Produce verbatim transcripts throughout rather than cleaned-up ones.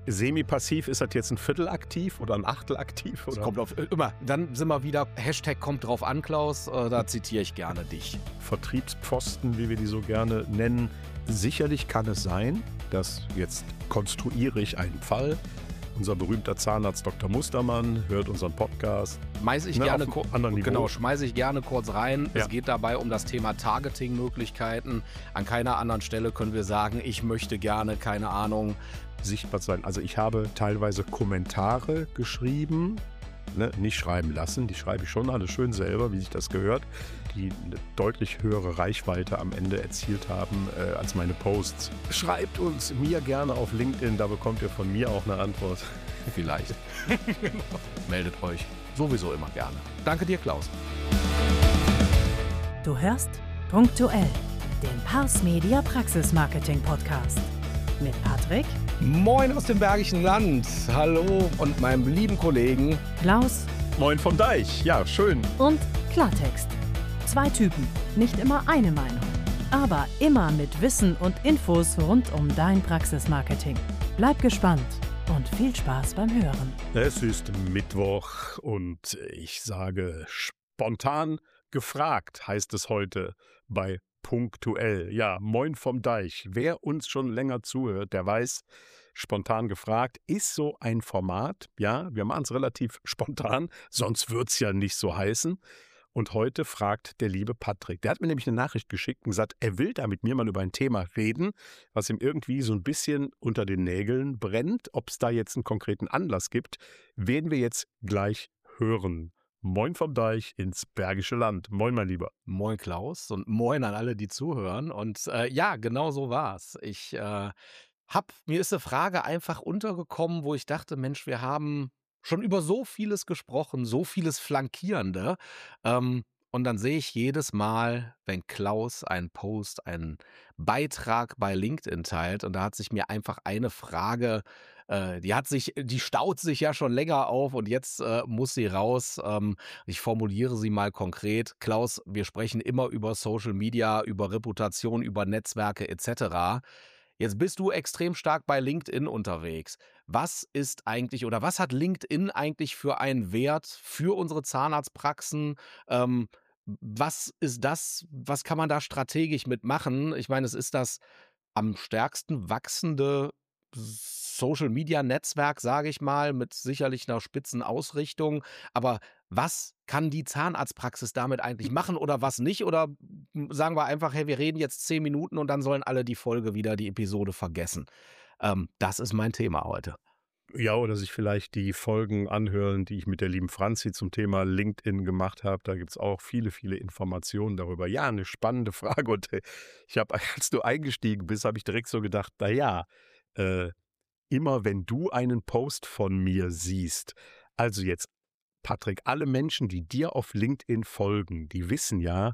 Semi-passiv, ist das jetzt ein Viertel aktiv oder ein Achtel aktiv? Oder? Das kommt auf, immer, dann sind wir wieder, Hashtag kommt drauf an, Klaus, äh, da zitiere ich gerne dich. Vertriebspfosten, wie wir die so gerne nennen. Sicherlich kann es sein, dass jetzt konstruiere ich einen Fall. Unser berühmter Zahnarzt Doktor Mustermann hört unseren Podcast. Schmeiße ich, ne, gerne, ko- genau, schmeiß ich gerne kurz rein. Ja. Es geht dabei um das Thema Targeting-Möglichkeiten. An keiner anderen Stelle können wir sagen, ich möchte gerne, keine Ahnung. Sichtbar sein. Also ich habe teilweise Kommentare geschrieben, ne, nicht schreiben lassen. Die schreibe ich schon alle schön selber, wie sich das gehört, die eine deutlich höhere Reichweite am Ende erzielt haben äh, als meine Posts. Schreibt uns mir gerne auf LinkedIn, da bekommt ihr von mir auch eine Antwort. Vielleicht. Meldet euch sowieso immer gerne. Danke dir, Klaus. Du hörst Punktuell, den Pars Media Praxis Marketing Podcast. Mit Patrick, Moin aus dem Bergischen Land. Hallo und meinem lieben Kollegen Klaus Moin vom Deich, ja, schön. und Klartext. Zwei Typen, nicht immer eine Meinung, aber immer mit Wissen und Infos rund um dein Praxismarketing. Bleib gespannt und viel Spaß beim Hören. Es ist Mittwoch und ich sage spontan gefragt, heißt es heute bei Punktuell. Ja, moin vom Deich. Wer uns schon länger zuhört, der weiß, spontan gefragt ist so ein Format. Ja, wir machen es relativ spontan, sonst wird es ja nicht so heißen. Und heute fragt der liebe Patrick. Der hat mir nämlich eine Nachricht geschickt und gesagt, er will da mit mir mal über ein Thema reden, was ihm irgendwie so ein bisschen unter den Nägeln brennt. Ob es da jetzt einen konkreten Anlass gibt, werden wir jetzt gleich hören. Moin vom Deich ins Bergische Land. Moin, mein Lieber. Moin Klaus und moin an alle, die zuhören. Und äh, ja, genau so war's. Ich äh, hab, mir ist eine Frage einfach untergekommen, wo ich dachte, Mensch, wir haben schon über so vieles gesprochen, so vieles Flankierende. Ähm, und dann sehe ich jedes Mal, wenn Klaus einen Post, einen Beitrag bei LinkedIn teilt, und da hat sich mir einfach eine Frage, äh, die hat sich, die staut sich ja schon länger auf und jetzt äh, muss sie raus. Ähm, ich formuliere sie mal konkret. Klaus, wir sprechen immer über Social Media, über Reputation, über Netzwerke et cetera. Jetzt bist du extrem stark bei LinkedIn unterwegs. Was ist eigentlich oder was hat LinkedIn eigentlich für einen Wert für unsere Zahnarztpraxen? Ähm, was ist das? Was kann man da strategisch mitmachen? Ich meine, es ist das am stärksten wachsende Social-Media-Netzwerk, sage ich mal, mit sicherlich einer spitzen Ausrichtung. Aber was kann die Zahnarztpraxis damit eigentlich machen oder was nicht? Oder sagen wir einfach, hey, wir reden jetzt zehn Minuten und dann sollen alle die Folge wieder, die Episode vergessen. Ähm, das ist mein Thema heute. Ja, oder sich vielleicht die Folgen anhören, die ich mit der lieben Franzi zum Thema LinkedIn gemacht habe. Da gibt es auch viele, viele Informationen darüber. Ja, eine spannende Frage. Und äh, ich habe, als du eingestiegen bist, habe ich direkt so gedacht, naja, äh, immer wenn du einen Post von mir siehst, also jetzt, Patrick, alle Menschen, die dir auf LinkedIn folgen, die wissen ja,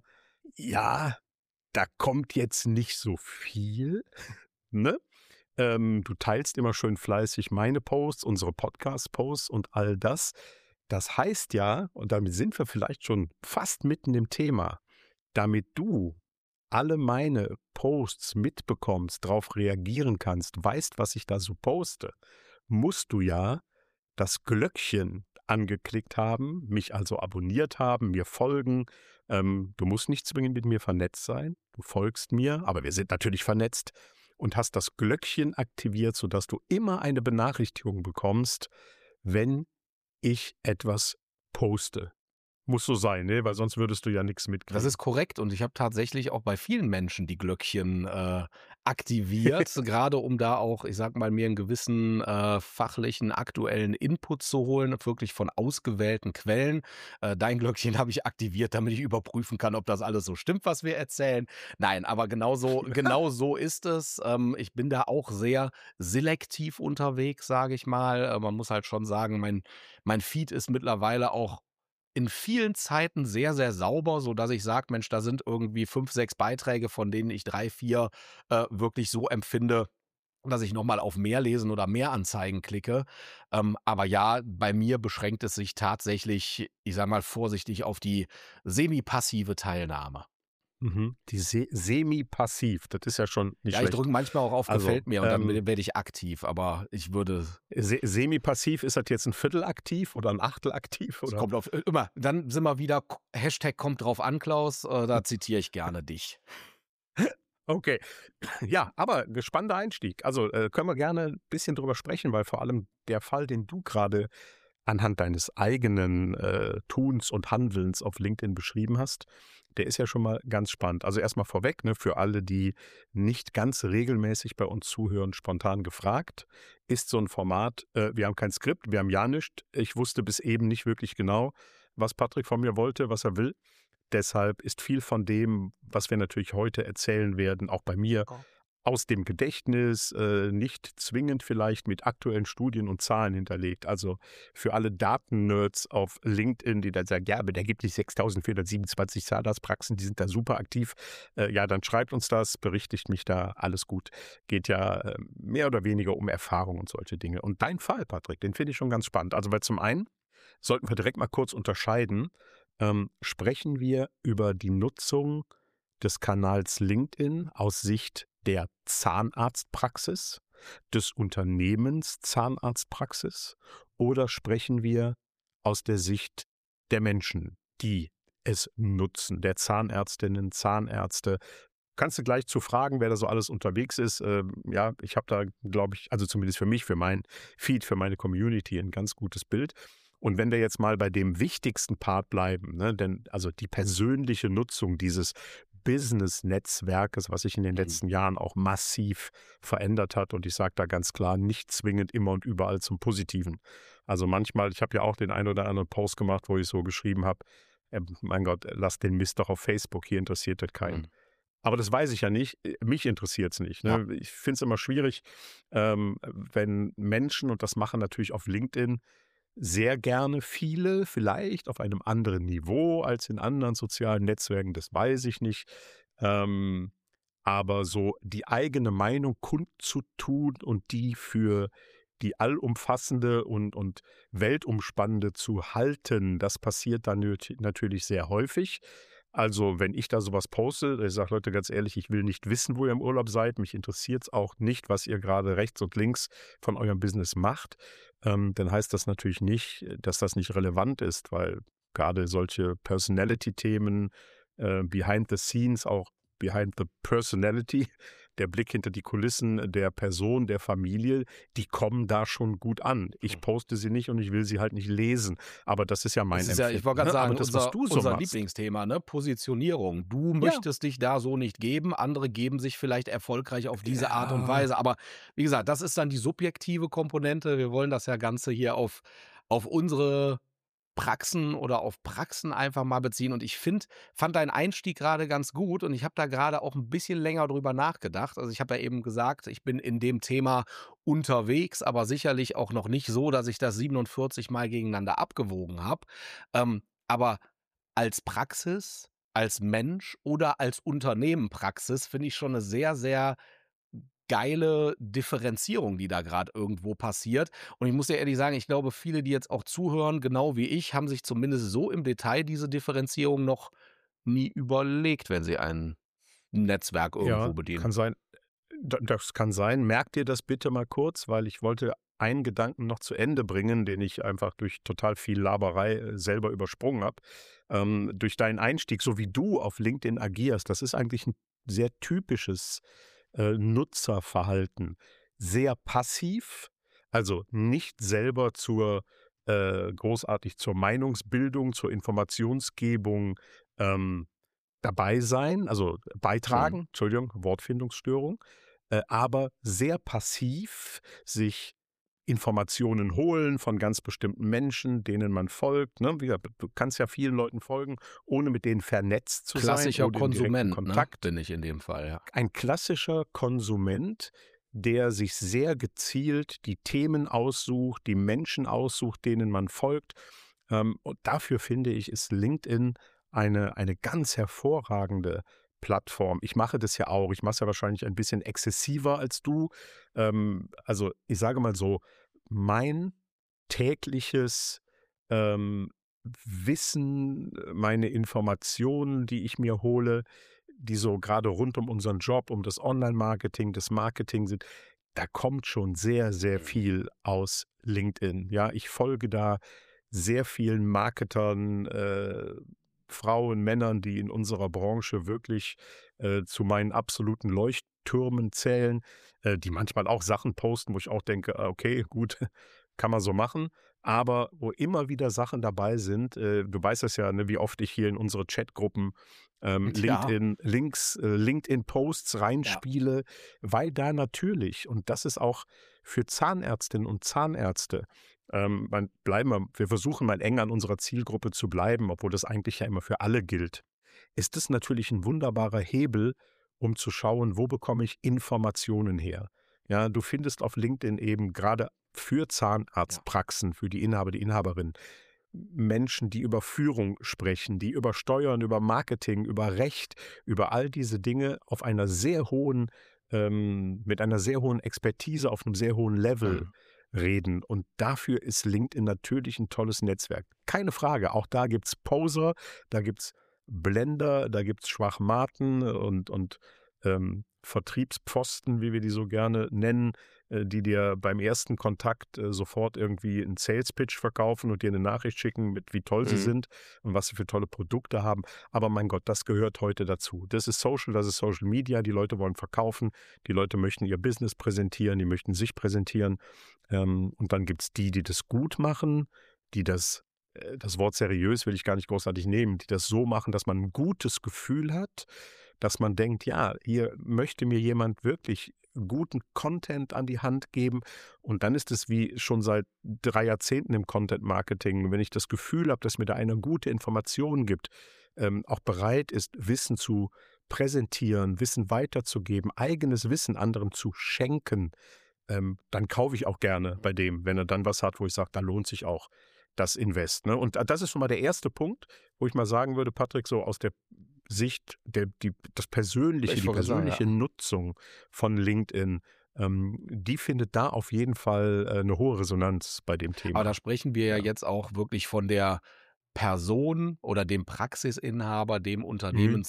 ja, da kommt jetzt nicht so viel, ne? Ähm, du teilst immer schön fleißig meine Posts, unsere Podcast-Posts und all das. Das heißt ja, und damit sind wir vielleicht schon fast mitten im Thema, damit du alle meine Posts mitbekommst, darauf reagieren kannst, weißt, was ich da so poste, musst du ja das Glöckchen angeklickt haben, mich also abonniert haben, mir folgen. Ähm, du musst nicht zwingend mit mir vernetzt sein, du folgst mir, aber wir sind natürlich vernetzt. Und hast das Glöckchen aktiviert, sodass du immer eine Benachrichtigung bekommst, wenn ich etwas poste. Muss so sein, ne? Weil sonst würdest du ja nichts mitkriegen. Das ist korrekt und ich habe tatsächlich auch bei vielen Menschen die Glöckchen äh, aktiviert, gerade um da auch, ich sag mal, mir einen gewissen äh, fachlichen, aktuellen Input zu holen, wirklich von ausgewählten Quellen. Äh, dein Glöckchen habe ich aktiviert, damit ich überprüfen kann, ob das alles so stimmt, was wir erzählen. Nein, aber genau so, genau so ist es. Ähm, ich bin da auch sehr selektiv unterwegs, sage ich mal. Äh, man muss halt schon sagen, mein, mein Feed ist mittlerweile auch in vielen Zeiten sehr, sehr sauber, sodass ich sage, Mensch, da sind irgendwie fünf, sechs Beiträge, von denen ich drei, vier äh, wirklich so empfinde, dass ich nochmal auf mehr lesen oder mehr Anzeigen klicke. Ähm, aber ja, bei mir beschränkt es sich tatsächlich, ich sage mal vorsichtig, auf die semi-passive Teilnahme. Mhm. Die se semi-passiv, das ist ja schon nicht Ja, ich schlecht. drücke manchmal auch auf Also, Gefällt mir und dann ähm, werde ich aktiv, aber ich würde, se semi-passiv, ist das jetzt ein Viertel aktiv oder ein Achtel aktiv es oder? kommt auf, immer, dann sind wir wieder, K- Hashtag kommt drauf an, Klaus, äh, da zitiere ich gerne dich. Okay. Ja, aber gespannter Einstieg. Also, äh, können wir gerne ein bisschen drüber sprechen, weil vor allem der Fall, den du gerade anhand deines eigenen, äh, Tuns und Handelns auf LinkedIn beschrieben hast, der ist ja schon mal ganz spannend. Also, erstmal vorweg, ne, für alle, die nicht ganz regelmäßig bei uns zuhören, spontan gefragt, ist so ein Format, äh, wir haben kein Skript, wir haben ja nichts. Ich wusste bis eben nicht wirklich genau, was Patrick von mir wollte, was er will. Deshalb ist viel von dem, was wir natürlich heute erzählen werden, auch bei mir, aus dem Gedächtnis, äh, nicht zwingend vielleicht mit aktuellen Studien und Zahlen hinterlegt. Also für alle Daten-Nerds auf LinkedIn, die dann sagen, ja, aber da gibt es sechstausendvierhundertsiebenundzwanzig Zahnarztpraxen, die sind da super aktiv. Äh, ja, dann schreibt uns das, berichtigt mich da, alles gut. Geht ja äh, mehr oder weniger um Erfahrung und solche Dinge. Und dein Fall, Patrick, den finde ich schon ganz spannend. Also weil zum einen sollten wir direkt mal kurz unterscheiden, ähm, sprechen wir über die Nutzung des Kanals LinkedIn aus Sicht der Zahnarztpraxis, des Unternehmens Zahnarztpraxis, oder sprechen wir aus der Sicht der Menschen, die es nutzen, der Zahnärztinnen, Zahnärzte? Kannst du gleich zu fragen, wer da so alles unterwegs ist. Ähm, ja, ich habe da, glaube ich, also zumindest für mich, für mein Feed, für meine Community ein ganz gutes Bild. Und wenn wir jetzt mal bei dem wichtigsten Part bleiben, ne, denn also die persönliche Nutzung dieses Business-Netzwerkes, was sich in den Mhm. letzten Jahren auch massiv verändert hat, und ich sage da ganz klar, nicht zwingend immer und überall zum Positiven. Also manchmal, ich habe ja auch den einen oder anderen Post gemacht, wo ich so geschrieben habe, äh, mein Gott, lass den Mist doch auf Facebook, hier interessiert das keinen. Mhm. Aber das weiß ich ja nicht. Mich interessiert es nicht. Ja. Ne? Ich finde es immer schwierig, ähm, wenn Menschen, und das machen natürlich auf LinkedIn sehr gerne viele, vielleicht auf einem anderen Niveau als in anderen sozialen Netzwerken, das weiß ich nicht. Ähm, aber so die eigene Meinung kundzutun und die für die allumfassende und, und weltumspannende zu halten, das passiert dann nöt- natürlich sehr häufig. Also wenn ich da sowas poste, ich sage, Leute, ganz ehrlich, ich will nicht wissen, wo ihr im Urlaub seid. Mich interessiert es auch nicht, was ihr gerade rechts und links von eurem Business macht. Ähm, dann heißt das natürlich nicht, dass das nicht relevant ist, weil gerade solche Personality-Themen, äh, behind the scenes, auch behind the personality, der Blick hinter die Kulissen der Person, der Familie, die kommen da schon gut an. Ich poste sie nicht und ich will sie halt nicht lesen. Aber das ist ja mein Das ist ja, ich Empfinden. wollte gerade Ne? Aber sagen, das, was unser, du so unser machst, Lieblingsthema, ne? Positionierung. Du ja, möchtest dich da so nicht geben, andere geben sich vielleicht erfolgreich auf diese Art und ja, Weise. Aber wie gesagt, das ist dann die subjektive Komponente. Wir wollen das ja Ganze hier auf, auf unsere Praxen oder auf Praxen einfach mal beziehen. Und ich find, fand deinen Einstieg gerade ganz gut und ich habe da gerade auch ein bisschen länger drüber nachgedacht. Also ich habe ja eben gesagt, ich bin in dem Thema unterwegs, aber sicherlich auch noch nicht so, dass ich das siebenundvierzig Mal gegeneinander abgewogen habe. Ähm, aber als Praxis, als Mensch oder als Unternehmen Praxis finde ich schon eine sehr, sehr geile Differenzierung, die da gerade irgendwo passiert. Und ich muss dir ehrlich sagen, ich glaube, viele, die jetzt auch zuhören, genau wie ich, haben sich zumindest so im Detail diese Differenzierung noch nie überlegt, wenn sie ein Netzwerk irgendwo ja, bedienen. kann sein. D- Das kann sein. Merk dir das bitte mal kurz, weil ich wollte einen Gedanken noch zu Ende bringen, den ich einfach durch total viel Laberei äh, selber übersprungen habe. Ähm, durch deinen Einstieg, so wie du auf LinkedIn agierst, das ist eigentlich ein sehr typisches äh, Nutzerverhalten. Sehr passiv, also nicht selber zur äh, großartig zur Meinungsbildung, zur Informationsgebung ähm, dabei sein, also Mhm. beitragen, Entschuldigung, Wortfindungsstörung, äh, aber sehr passiv sich Informationen holen von ganz bestimmten Menschen, denen man folgt. Ne? Wie gesagt, du kannst ja vielen Leuten folgen, ohne mit denen vernetzt zu sein, Klassischer ohne den direkten Konsument, ne? Kontakt. Bin ich in dem Fall, ja. Ein klassischer Konsument, der sich sehr gezielt die Themen aussucht, die Menschen aussucht, denen man folgt. Ähm, und dafür finde ich, ist LinkedIn eine, eine ganz hervorragende Plattform. Ich mache das ja auch. Ich mache es ja wahrscheinlich ein bisschen exzessiver als du. Ähm, also ich sage mal so, mein tägliches ähm, Wissen, meine Informationen, die ich mir hole, die so gerade rund um unseren Job, um das Online-Marketing, das Marketing sind, da kommt schon sehr, sehr viel aus LinkedIn. Ja, ich folge da sehr vielen Marketern, äh, Frauen, Männern, die in unserer Branche wirklich äh, zu meinen absoluten Leuchttürmen zählen, äh, die manchmal auch Sachen posten, wo ich auch denke, ah, okay, gut, kann man so machen, aber wo immer wieder Sachen dabei sind, äh, du weißt das ja, ne, wie oft ich hier in unsere Chatgruppen ähm, Ja. LinkedIn-Links, äh, LinkedIn-Posts reinspiele, weil da natürlich, und das ist auch für Zahnärztinnen und Zahnärzte, ähm, man, bleiben wir, wir versuchen mal eng an unserer Zielgruppe zu bleiben, obwohl das eigentlich ja immer für alle gilt, ist das natürlich ein wunderbarer Hebel, um zu schauen, wo bekomme ich Informationen her. Ja, du findest auf LinkedIn eben gerade für Zahnarztpraxen, für die Inhaber, die Inhaberin, Menschen, die über Führung sprechen, die über Steuern, über Marketing, über Recht, über all diese Dinge auf einer sehr hohen, ähm, mit einer sehr hohen Expertise, auf einem sehr hohen Level Mhm. reden. Und dafür ist LinkedIn natürlich ein tolles Netzwerk. Keine Frage, auch da gibt es Poser, da gibt es Blender, da gibt es Schwachmaten und, und ähm, Vertriebspfosten, wie wir die so gerne nennen, äh, die dir beim ersten Kontakt äh, sofort irgendwie einen Sales-Pitch verkaufen und dir eine Nachricht schicken, mit wie toll sie Mhm. sind und was sie für tolle Produkte haben. Aber mein Gott, das gehört heute dazu. Das ist Social, das ist Social Media. Die Leute wollen verkaufen, die Leute möchten ihr Business präsentieren, die möchten sich präsentieren. Ähm, und dann gibt es die, die das gut machen, die das äh, das Wort seriös will ich gar nicht großartig nehmen, die das so machen, dass man ein gutes Gefühl hat, dass man denkt, ja, hier möchte mir jemand wirklich guten Content an die Hand geben. Und dann ist es wie schon seit drei Jahrzehnten im Content-Marketing, wenn ich das Gefühl habe, dass mir da einer gute Informationen gibt, ähm, auch bereit ist, Wissen zu präsentieren, Wissen weiterzugeben, eigenes Wissen anderen zu schenken, ähm, dann kaufe ich auch gerne bei dem, wenn er dann was hat, wo ich sage, da lohnt sich auch das Invest. Ne? Und das ist schon mal der erste Punkt, wo ich mal sagen würde, Patrick, so aus der Sicht, der, die, das persönliche, Ich die wollte sagen, persönliche ja. Nutzung von LinkedIn, ähm, die findet da auf jeden Fall äh, eine hohe Resonanz bei dem Thema. Aber da sprechen wir ja Ja. jetzt auch wirklich von der Person oder dem Praxisinhaber, dem Mhm.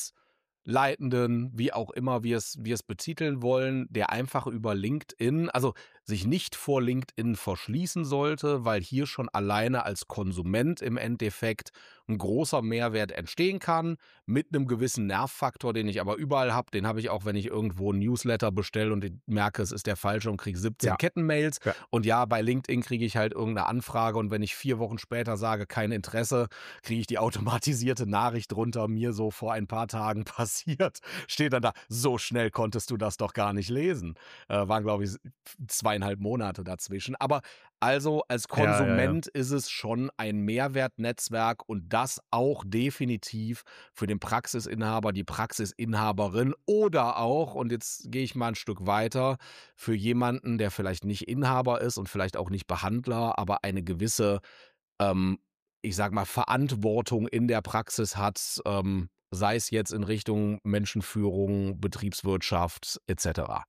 Unternehmensleitenden, wie auch immer wir es wir es betiteln wollen, der einfach über LinkedIn, also sich nicht vor LinkedIn verschließen sollte, weil hier schon alleine als Konsument im Endeffekt ein großer Mehrwert entstehen kann, mit einem gewissen Nervfaktor, den ich aber überall habe. Den habe ich auch, wenn ich irgendwo 'n Newsletter bestelle und ich merke, es ist der falsche und kriege siebzehn Ja. Kettenmails. Ja. Und ja, bei LinkedIn kriege ich halt irgendeine Anfrage und wenn ich vier Wochen später sage, kein Interesse, kriege ich die automatisierte Nachricht drunter, mir so vor ein paar Tagen passiert. Steht dann da, so schnell konntest du das doch gar nicht lesen. Äh, waren, glaube ich, zweieinhalb Monate dazwischen. Aber also als Ja, ja, ja. Konsument ist es schon ein Mehrwertnetzwerk und das auch definitiv für den Praxisinhaber, die Praxisinhaberin oder auch, und jetzt gehe ich mal ein Stück weiter, für jemanden, der vielleicht nicht Inhaber ist und vielleicht auch nicht Behandler, aber eine gewisse, ähm, ich sag mal, Verantwortung in der Praxis hat, ähm, sei es jetzt in Richtung Menschenführung, Betriebswirtschaft et cetera.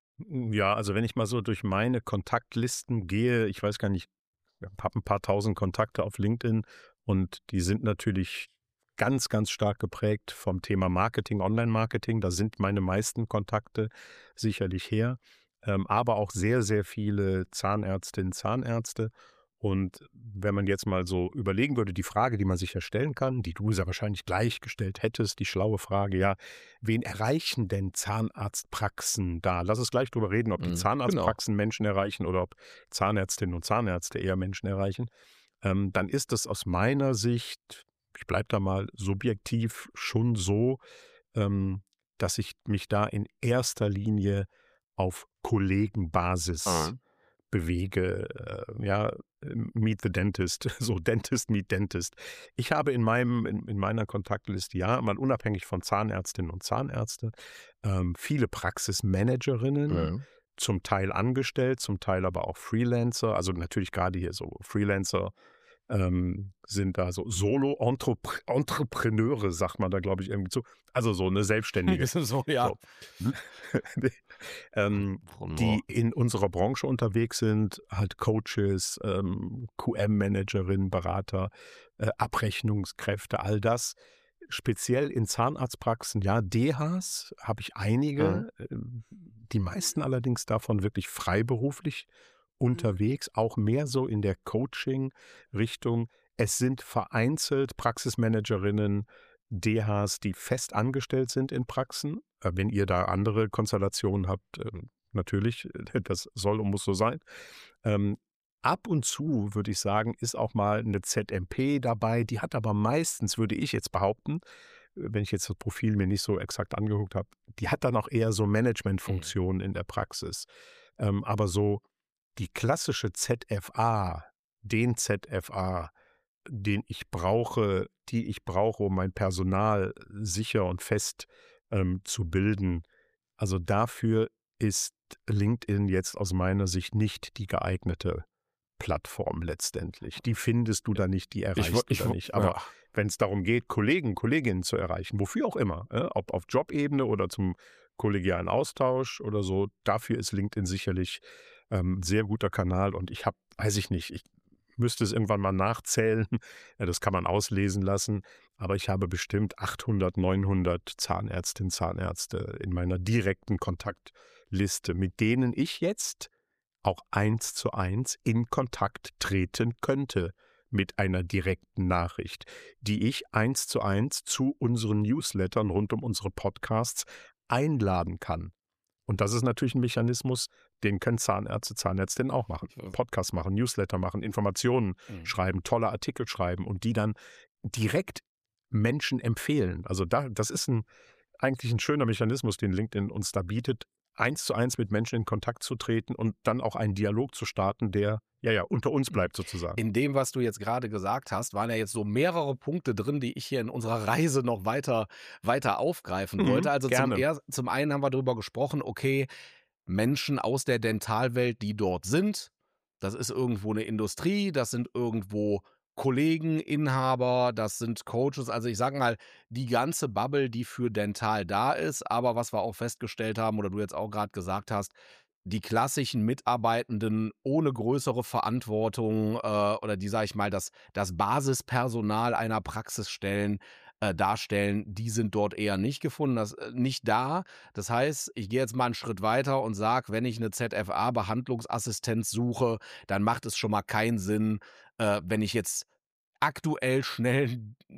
Ja, also wenn ich mal so durch meine Kontaktlisten gehe, ich weiß gar nicht, ich habe ein paar tausend Kontakte auf LinkedIn und die sind natürlich ganz, ganz stark geprägt vom Thema Marketing, Online-Marketing. Da sind meine meisten Kontakte sicherlich her, ähm, aber auch sehr, sehr viele Zahnärztinnen, Zahnärzte. Und wenn man jetzt mal so überlegen würde, die Frage, die man sich ja stellen kann, die du sehr wahrscheinlich gleich gestellt hättest, die schlaue Frage, ja, wen erreichen denn Zahnarztpraxen da? Lass uns gleich drüber reden, ob die Mhm, genau. Zahnarztpraxen Menschen erreichen oder ob Zahnärztinnen und Zahnärzte eher Menschen erreichen. Ähm, dann ist es aus meiner Sicht, ich bleibe da mal subjektiv, schon so, ähm, dass ich mich da in erster Linie auf Kollegenbasis Mhm. bewege. Äh, ja, meet the dentist, so Dentist meet Dentist. Ich habe in meinem, in, in meiner Kontaktliste, ja, mal unabhängig von Zahnärztinnen und Zahnärzte, ähm, viele Praxismanagerinnen, Ja. zum Teil angestellt, zum Teil aber auch Freelancer, also natürlich gerade hier so Freelancer ähm, sind da so Solo-Entrepreneure, sagt man da, glaube ich, irgendwie zu. Also so eine Selbstständige. So, ja. So. ähm, die in unserer Branche unterwegs sind, halt Coaches, ähm, Q M-Managerinnen, Berater, äh, Abrechnungskräfte, all das speziell in Zahnarztpraxen, ja, D Hs habe ich einige, Mhm. äh, die meisten allerdings davon wirklich freiberuflich unterwegs, auch mehr so in der Coaching-Richtung. Es sind vereinzelt Praxismanagerinnen, D Hs, die fest angestellt sind in Praxen. Äh, Wenn ihr da andere Konstellationen habt, äh, natürlich, äh, das soll und muss so sein. Ähm, Ab und zu, würde ich sagen, ist auch mal eine Z M P dabei. Die hat aber meistens, würde ich jetzt behaupten, äh, wenn ich jetzt das Profil mir nicht so exakt angeguckt habe, die hat dann auch eher so Mhm. Managementfunktionen in der Praxis. Ähm, aber so die klassische Z F A, den Z F A, den ich brauche, die ich brauche, um mein Personal sicher und fest ähm, zu bilden. Also dafür ist LinkedIn jetzt aus meiner Sicht nicht die geeignete Plattform letztendlich. Die findest du da nicht, die Ich, wo- erreichst du ich, da wo- nicht. Aber ja. wenn es darum geht, Kollegen, Kolleginnen zu erreichen, wofür auch immer, äh, ob auf Jobebene oder zum kollegialen Austausch oder so, dafür ist LinkedIn sicherlich ähm, ein sehr guter Kanal. Und ich habe, weiß ich nicht, ich müsste es irgendwann mal nachzählen, ja, das kann man auslesen lassen, aber ich habe bestimmt achthundert, neunhundert Zahnärztinnen, Zahnärzte in meiner direkten Kontaktliste, mit denen ich jetzt auch eins zu eins in Kontakt treten könnte mit einer direkten Nachricht, die ich eins zu eins zu unseren Newslettern rund um unsere Podcasts einladen kann. Und das ist natürlich ein Mechanismus, den können Zahnärzte, Zahnärztinnen auch machen. Podcasts machen, Newsletter machen, Informationen Mhm. schreiben, tolle Artikel schreiben und die dann direkt Menschen empfehlen. Also da, das ist ein, eigentlich ein schöner Mechanismus, den LinkedIn uns da bietet, eins zu eins mit Menschen in Kontakt zu treten und dann auch einen Dialog zu starten, der ja ja unter uns bleibt sozusagen. In dem, was du jetzt gerade gesagt hast, waren ja jetzt so mehrere Punkte drin, die ich hier in unserer Reise noch weiter, weiter aufgreifen Mhm, wollte. Also zum, gerne. er, zum einen haben wir darüber gesprochen, okay, Menschen aus der Dentalwelt, die dort sind, das ist irgendwo eine Industrie, das sind irgendwo Kollegen, Inhaber, das sind Coaches, also ich sage mal, die ganze Bubble, die für Dental da ist, aber was wir auch festgestellt haben oder du jetzt auch gerade gesagt hast, die klassischen Mitarbeitenden ohne größere Verantwortung äh, oder die, sage ich mal, das, das Basispersonal einer Praxis stellen, äh, darstellen, die sind dort eher nicht gefunden, das, äh, nicht da. Das heißt, ich gehe jetzt mal einen Schritt weiter und sage, wenn ich eine Z F A-Behandlungsassistenz suche, dann macht es schon mal keinen Sinn, äh, wenn ich jetzt aktuell schnell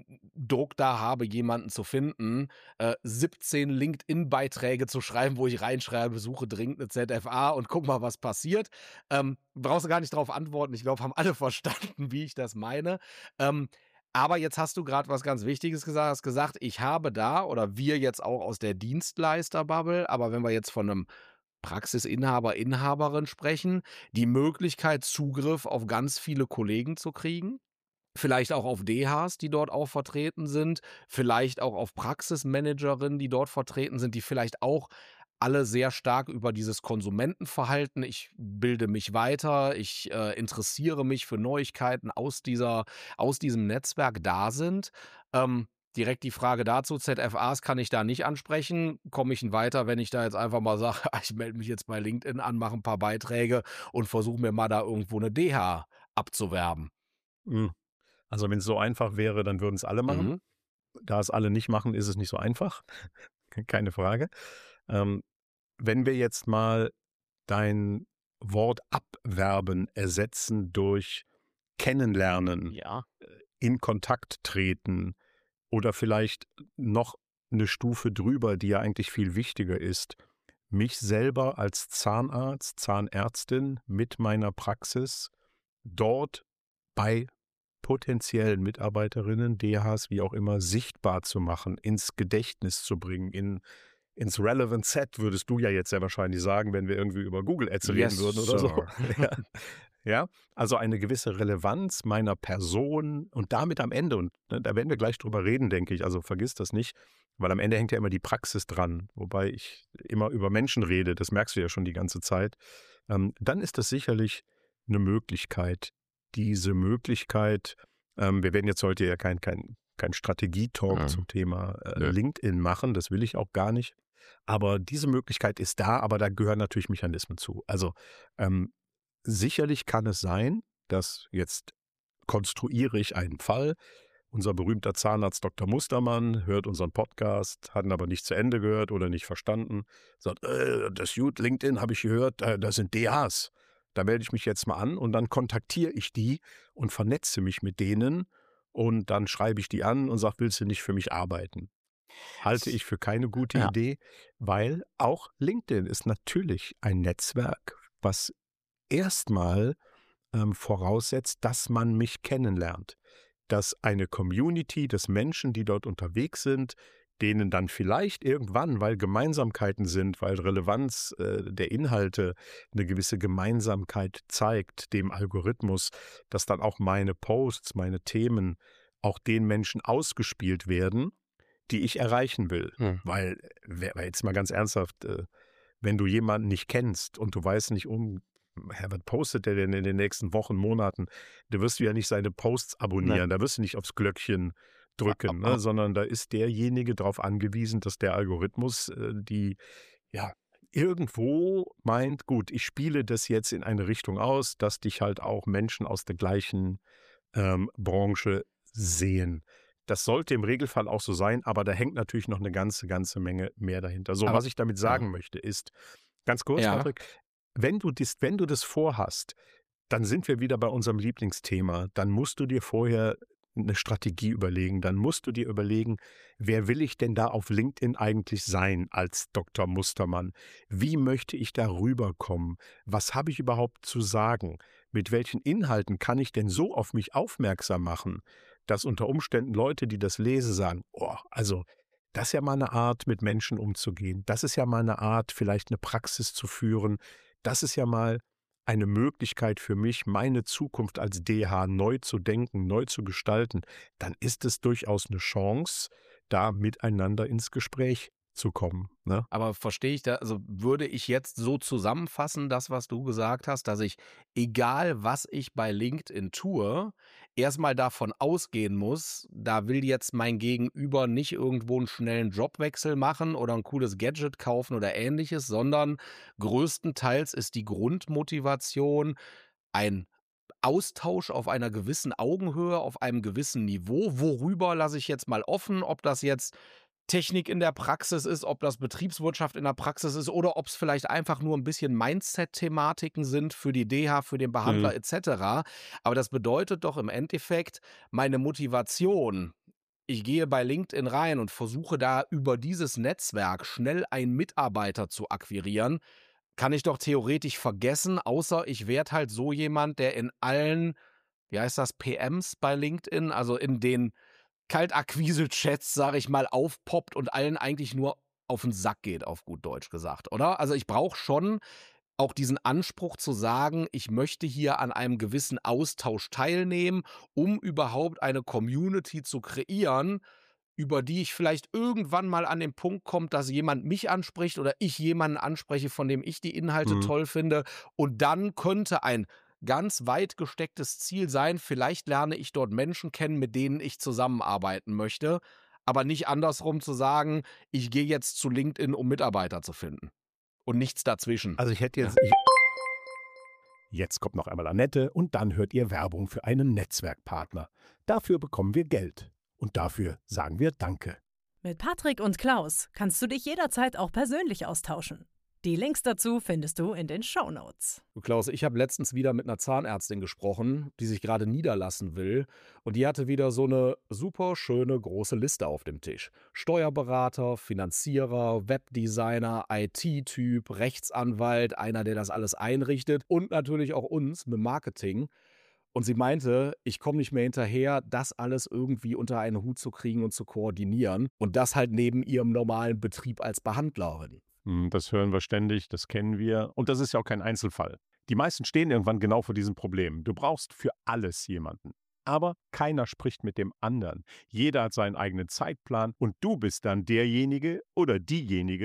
Druck da habe, jemanden zu finden, äh, siebzehn LinkedIn-Beiträge zu schreiben, wo ich reinschreibe, suche dringend eine Z F A und guck mal, was passiert. Ähm, brauchst du gar nicht darauf antworten. Ich glaube, haben alle verstanden, wie ich das meine. Ähm, aber jetzt hast du gerade was ganz Wichtiges gesagt, hast gesagt, ich habe da oder wir jetzt auch aus der Dienstleister-Bubble, aber wenn wir jetzt von einem Praxisinhaber, Inhaberin sprechen, die Möglichkeit, Zugriff auf ganz viele Kollegen zu kriegen. Vielleicht auch auf D Hs, die dort auch vertreten sind, vielleicht auch auf Praxismanagerinnen, die dort vertreten sind, die vielleicht auch alle sehr stark über dieses Konsumentenverhalten, ich bilde mich weiter, ich äh, interessiere mich für Neuigkeiten aus dieser, aus diesem Netzwerk da sind. Ähm, direkt die Frage dazu, Z F As kann ich da nicht ansprechen. Komme ich weiter, wenn ich da jetzt einfach mal sage, ich melde mich jetzt bei LinkedIn an, mache ein paar Beiträge und versuche mir mal da irgendwo eine D H abzuwerben. Mhm. Also wenn es so einfach wäre, dann würden es alle machen. Mhm. Da es alle nicht machen, ist es nicht so einfach. Keine Frage. Ähm, wenn wir jetzt mal dein Wort abwerben ersetzen durch kennenlernen, Ja. in Kontakt treten oder vielleicht noch eine Stufe drüber, die ja eigentlich viel wichtiger ist, mich selber als Zahnarzt, Zahnärztin mit meiner Praxis dort bei potenziellen Mitarbeiterinnen, D Hs, wie auch immer, sichtbar zu machen, ins Gedächtnis zu bringen, in, ins Relevant Set, würdest du ja jetzt sehr wahrscheinlich sagen, wenn wir irgendwie über Google Ads reden Yes, würden oder so. sir. Ja. Ja, also eine gewisse Relevanz meiner Person und damit am Ende, und ne, da werden wir gleich drüber reden, denke ich, also vergiss das nicht, weil am Ende hängt ja immer die Praxis dran, wobei ich immer über Menschen rede, das merkst du ja schon die ganze Zeit, ähm, dann ist das sicherlich eine Möglichkeit. Diese Möglichkeit, ähm, wir werden jetzt heute ja kein, kein, kein Strategietalk Mhm. zum Thema äh, Nö. LinkedIn machen, das will ich auch gar nicht, aber diese Möglichkeit ist da, aber da gehören natürlich Mechanismen zu. Also ähm, sicherlich kann es sein, dass jetzt konstruiere ich einen Fall, Unser berühmter Zahnarzt Doktor Mustermann hört unseren Podcast, hat ihn aber nicht zu Ende gehört oder nicht verstanden. Sagt, äh, das ist gut, LinkedIn habe ich gehört, äh, das sind D Hs. Da melde ich mich jetzt mal an und dann kontaktiere ich die und vernetze mich mit denen und dann schreibe ich die an und sage, willst du nicht für mich arbeiten? Halte ich für keine gute Ja. Idee, weil auch LinkedIn ist natürlich ein Netzwerk, was erstmal ähm, voraussetzt, dass man mich kennenlernt. Dass eine Community, dass Menschen, die dort unterwegs sind, denen dann vielleicht irgendwann, weil Gemeinsamkeiten sind, weil Relevanz äh, der Inhalte eine gewisse Gemeinsamkeit zeigt, dem Algorithmus, dass dann auch meine Posts, meine Themen auch den Menschen ausgespielt werden, die ich erreichen will. Hm. Weil, wer- weil jetzt mal ganz ernsthaft, äh, wenn du jemanden nicht kennst und du weißt nicht um, Herr, was postet der denn in den nächsten Wochen, Monaten? Da wirst du ja nicht seine Posts abonnieren, da wirst du nicht aufs Glöckchen drücken, ne? Sondern da ist derjenige darauf angewiesen, dass der Algorithmus äh, die, ja, irgendwo meint, gut, ich spiele das jetzt in eine Richtung aus, dass dich halt auch Menschen aus der gleichen ähm, Branche sehen. Das sollte im Regelfall auch so sein, aber da hängt natürlich noch eine ganze, ganze Menge mehr dahinter. So, Aber- was ich damit sagen möchte, ist, ganz kurz, Ja. Patrick, wenn du, dies, wenn du das vorhast, dann sind wir wieder bei unserem Lieblingsthema. Dann musst du dir vorher eine Strategie überlegen. Dann musst du dir überlegen, wer will ich denn da auf LinkedIn eigentlich sein als Doktor Mustermann? Wie möchte ich da rüberkommen? Was habe ich überhaupt zu sagen? Mit welchen Inhalten kann ich denn so auf mich aufmerksam machen, dass unter Umständen Leute, die das lesen, sagen, oh, also das ist ja mal eine Art, mit Menschen umzugehen. Das ist ja mal eine Art, vielleicht eine Praxis zu führen. Das ist ja mal eine Möglichkeit für mich, meine Zukunft als D H neu zu denken, neu zu gestalten. Dann ist es durchaus eine Chance, da miteinander ins Gespräch zu kommen. Ne? Aber verstehe ich da, also würde ich jetzt so zusammenfassen, das, was du gesagt hast, dass ich, egal was ich bei LinkedIn tue, erstmal davon ausgehen muss, da will jetzt mein Gegenüber nicht irgendwo einen schnellen Jobwechsel machen oder ein cooles Gadget kaufen oder ähnliches, sondern größtenteils ist die Grundmotivation ein Austausch auf einer gewissen Augenhöhe, auf einem gewissen Niveau. Worüber lasse ich jetzt mal offen, ob das jetzt Technik in der Praxis ist, ob das Betriebswirtschaft in der Praxis ist oder ob es vielleicht einfach nur ein bisschen Mindset-Thematiken sind für die D H, für den Behandler Mhm. et cetera. Aber das bedeutet doch im Endeffekt, meine Motivation, ich gehe bei LinkedIn rein und versuche da über dieses Netzwerk schnell einen Mitarbeiter zu akquirieren, kann ich doch theoretisch vergessen, außer ich werde halt so jemand, der in allen, wie heißt das, P Ms bei LinkedIn, also in den Kaltakquise-Chats, sage ich mal, aufpoppt und allen eigentlich nur auf den Sack geht, auf gut Deutsch gesagt, oder? Also ich brauche schon auch diesen Anspruch zu sagen, ich möchte hier an einem gewissen Austausch teilnehmen, um überhaupt eine Community zu kreieren, über die ich vielleicht irgendwann mal an den Punkt komme, dass jemand mich anspricht oder ich jemanden anspreche, von dem ich die Inhalte Mhm. toll finde. Und dann könnte ein ganz weit gestecktes Ziel sein, vielleicht lerne ich dort Menschen kennen, mit denen ich zusammenarbeiten möchte, aber nicht andersrum zu sagen, ich gehe jetzt zu LinkedIn, um Mitarbeiter zu finden. Und nichts dazwischen. Also ich hätte jetzt... Ich Jetzt kommt noch einmal Annette und dann hört ihr Werbung für einen Netzwerkpartner. Dafür bekommen wir Geld. Und dafür sagen wir Danke. Mit Patrick und Klaus kannst du dich jederzeit auch persönlich austauschen. Die Links dazu findest du in den Shownotes. Du Klaus, ich habe letztens wieder mit einer Zahnärztin gesprochen, die sich gerade niederlassen will. Und die hatte wieder so eine super schöne große Liste auf dem Tisch. Steuerberater, Finanzierer, Webdesigner, I T-Typ, Rechtsanwalt, einer, der das alles einrichtet und natürlich auch uns mit Marketing. Und sie meinte, ich komme nicht mehr hinterher, das alles irgendwie unter einen Hut zu kriegen und zu koordinieren. Und das halt neben ihrem normalen Betrieb als Behandlerin. Hm, Das hören wir ständig, das kennen wir. Und das ist ja auch kein Einzelfall. Die meisten stehen irgendwann genau vor diesem Problem. Du brauchst für alles jemanden. Aber keiner spricht mit dem anderen. Jeder hat seinen eigenen Zeitplan und du bist dann derjenige oder diejenige,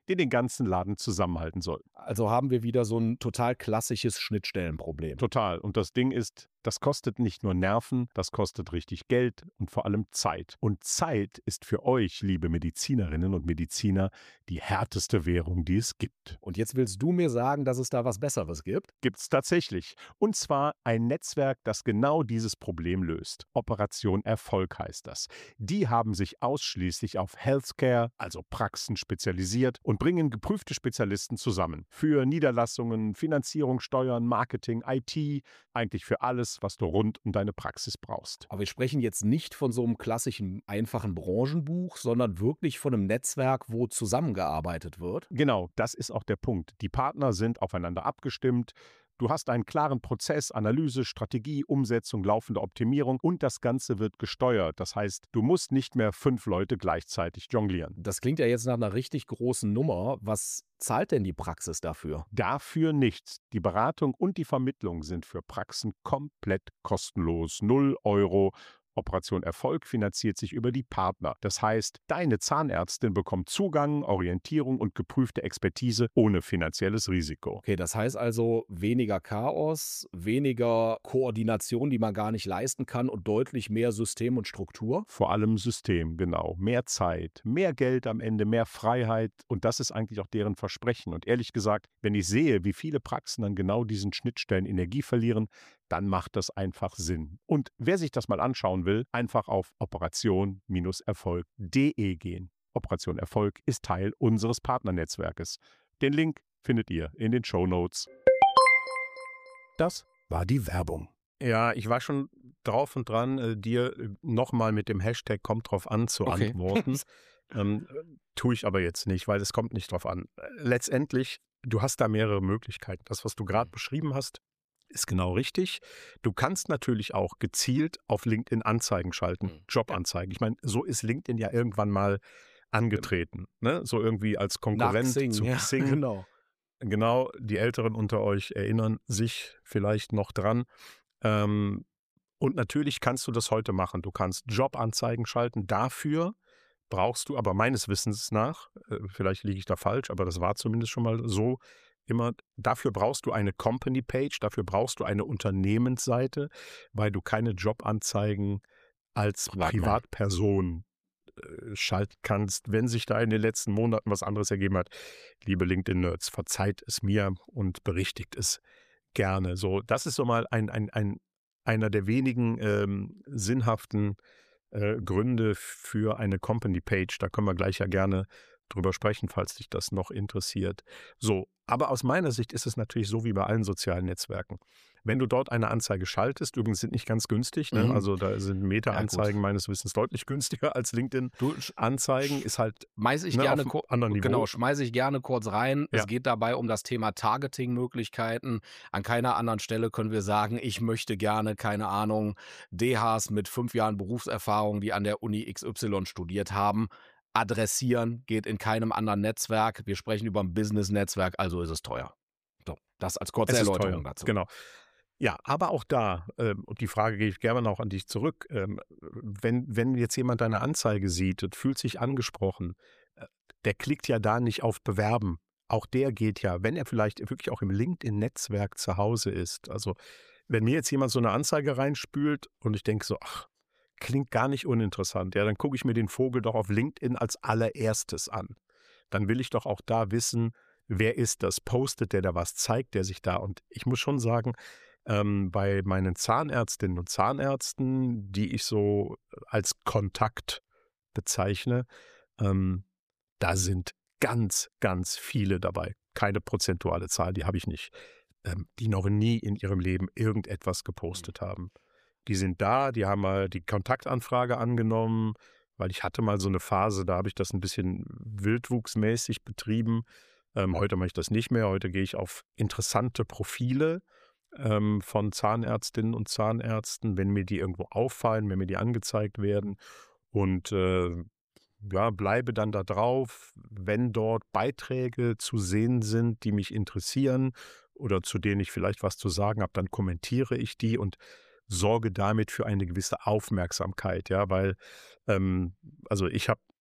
die den ganzen Laden zusammenhalten soll. Also haben wir wieder so ein total klassisches Schnittstellenproblem. Total. Und das Ding ist, das kostet nicht nur Nerven, das kostet richtig Geld und vor allem Zeit. Und Zeit ist für euch, liebe Medizinerinnen und Mediziner, die härteste Währung, die es gibt. Und jetzt willst du mir sagen, dass es da was Besseres gibt? Gibt's tatsächlich. Und zwar ein Netzwerk, das genau dieses Problem löst. Operation Erfolg heißt das. Die haben sich ausschließlich auf Healthcare, also Praxen, spezialisiert und bringen geprüfte Spezialisten zusammen. Für Niederlassungen, Finanzierung, Steuern, Marketing, I T, eigentlich für alles, was du rund um deine Praxis brauchst. Aber wir sprechen jetzt nicht von so einem klassischen, einfachen Branchenbuch, sondern wirklich von einem Netzwerk, wo zusammengearbeitet wird. Genau, das ist auch der Punkt. Die Partner sind aufeinander abgestimmt. Du hast einen klaren Prozess, Analyse, Strategie, Umsetzung, laufende Optimierung und das Ganze wird gesteuert. Das heißt, du musst nicht mehr fünf Leute gleichzeitig jonglieren. Das klingt ja jetzt nach einer richtig großen Nummer. Was zahlt denn die Praxis dafür? Dafür nichts. Die Beratung und die Vermittlung sind für Praxen komplett kostenlos. Null Euro. Operation Erfolg finanziert sich über die Partner. Das heißt, deine Zahnärztin bekommt Zugang, Orientierung und geprüfte Expertise ohne finanzielles Risiko. Okay, das heißt also weniger Chaos, weniger Koordination, die man gar nicht leisten kann und deutlich mehr System und Struktur? Vor allem System, genau. Mehr Zeit, mehr Geld am Ende, mehr Freiheit und das ist eigentlich auch deren Versprechen. Und ehrlich gesagt, wenn ich sehe, wie viele Praxen an genau diesen Schnittstellen Energie verlieren, dann macht das einfach Sinn. Und wer sich das mal anschauen will, einfach auf operation Erfolg punkt de gehen. Operation Erfolg ist Teil unseres Partnernetzwerkes. Den Link findet ihr in den Shownotes. Das war die Werbung. Ja, ich war schon drauf und dran, äh, dir nochmal mit dem Hashtag kommt drauf an zu Okay. antworten. ähm, tue ich aber jetzt nicht, weil es kommt nicht drauf an. Letztendlich, du hast da mehrere Möglichkeiten. Das, was du gerade beschrieben hast, ist genau richtig. Du kannst natürlich auch gezielt auf LinkedIn Anzeigen schalten, Mhm. Jobanzeigen. Ich meine, so ist LinkedIn ja irgendwann mal angetreten, ne? So irgendwie als Konkurrent Nach Xing, zu ja, Xing. genau. Genau, die Älteren unter euch erinnern sich vielleicht noch dran. Ähm, und natürlich kannst du das heute machen. Du kannst Jobanzeigen schalten. Dafür brauchst du aber meines Wissens nach, äh, vielleicht liege ich da falsch, aber das war zumindest schon mal so, immer, dafür brauchst du eine Company-Page, dafür brauchst du eine Unternehmensseite, weil du keine Jobanzeigen als Privatmann. Privatperson äh, schalten kannst, wenn sich da in den letzten Monaten was anderes ergeben hat. Liebe LinkedIn-Nerds, verzeiht es mir und berichtigt es gerne. So, das ist so mal ein, ein, ein, einer der wenigen ähm, sinnhaften äh, Gründe für eine Company-Page. Da können wir gleich ja gerne drüber sprechen, falls dich das noch interessiert. So, aber aus meiner Sicht ist es natürlich so wie bei allen sozialen Netzwerken. Wenn du dort eine Anzeige schaltest, übrigens sind nicht ganz günstig, ne? Mhm. Also da sind Meta-Anzeigen Ja, meines Wissens deutlich günstiger als Du, LinkedIn-Anzeigen, ist halt schmeiße ich ne, gerne auf einem ku- anderen Niveau. Genau, schmeiße ich gerne kurz rein. Ja. Es geht dabei um das Thema Targeting-Möglichkeiten. An keiner anderen Stelle können wir sagen, ich möchte gerne, keine Ahnung, D Hs mit fünf Jahren Berufserfahrung, die an der Uni X Y studiert haben, adressieren, geht in keinem anderen Netzwerk. Wir sprechen über ein Business-Netzwerk, also ist es teuer. So, das als kurze Es ist Erläuterung teuer, dazu. genau. Ja, aber auch da, ähm, und die Frage gebe ich gerne noch an dich zurück, ähm, wenn, wenn jetzt jemand deine Anzeige sieht und fühlt sich angesprochen, äh, der klickt ja da nicht auf Bewerben. Auch der geht ja, wenn er vielleicht wirklich auch im LinkedIn-Netzwerk zu Hause ist. Also wenn mir jetzt jemand so eine Anzeige reinspült und ich denke so, ach, klingt gar nicht uninteressant, ja, dann gucke ich mir den Vogel doch auf LinkedIn als allererstes an. Dann will ich doch auch da wissen, wer ist das? Postet der da was? Zeigt der sich da? Und ich muss schon sagen, ähm, bei meinen Zahnärztinnen und Zahnärzten, die ich so als Kontakt bezeichne, ähm, da sind ganz, ganz viele dabei. Keine prozentuale Zahl, die habe ich nicht, ähm, die noch nie in ihrem Leben irgendetwas gepostet haben. Die sind da, die haben mal die Kontaktanfrage angenommen, weil ich hatte mal so eine Phase, da habe ich das ein bisschen wildwuchsmäßig betrieben. Ähm, heute mache ich das nicht mehr. Heute gehe ich auf interessante Profile ähm, von Zahnärztinnen und Zahnärzten, wenn mir die irgendwo auffallen, wenn mir die angezeigt werden und äh, ja, bleibe dann da drauf, wenn dort Beiträge zu sehen sind, die mich interessieren oder zu denen ich vielleicht was zu sagen habe, dann kommentiere ich die und sorge damit für eine gewisse Aufmerksamkeit, ja, weil ähm, also ich habe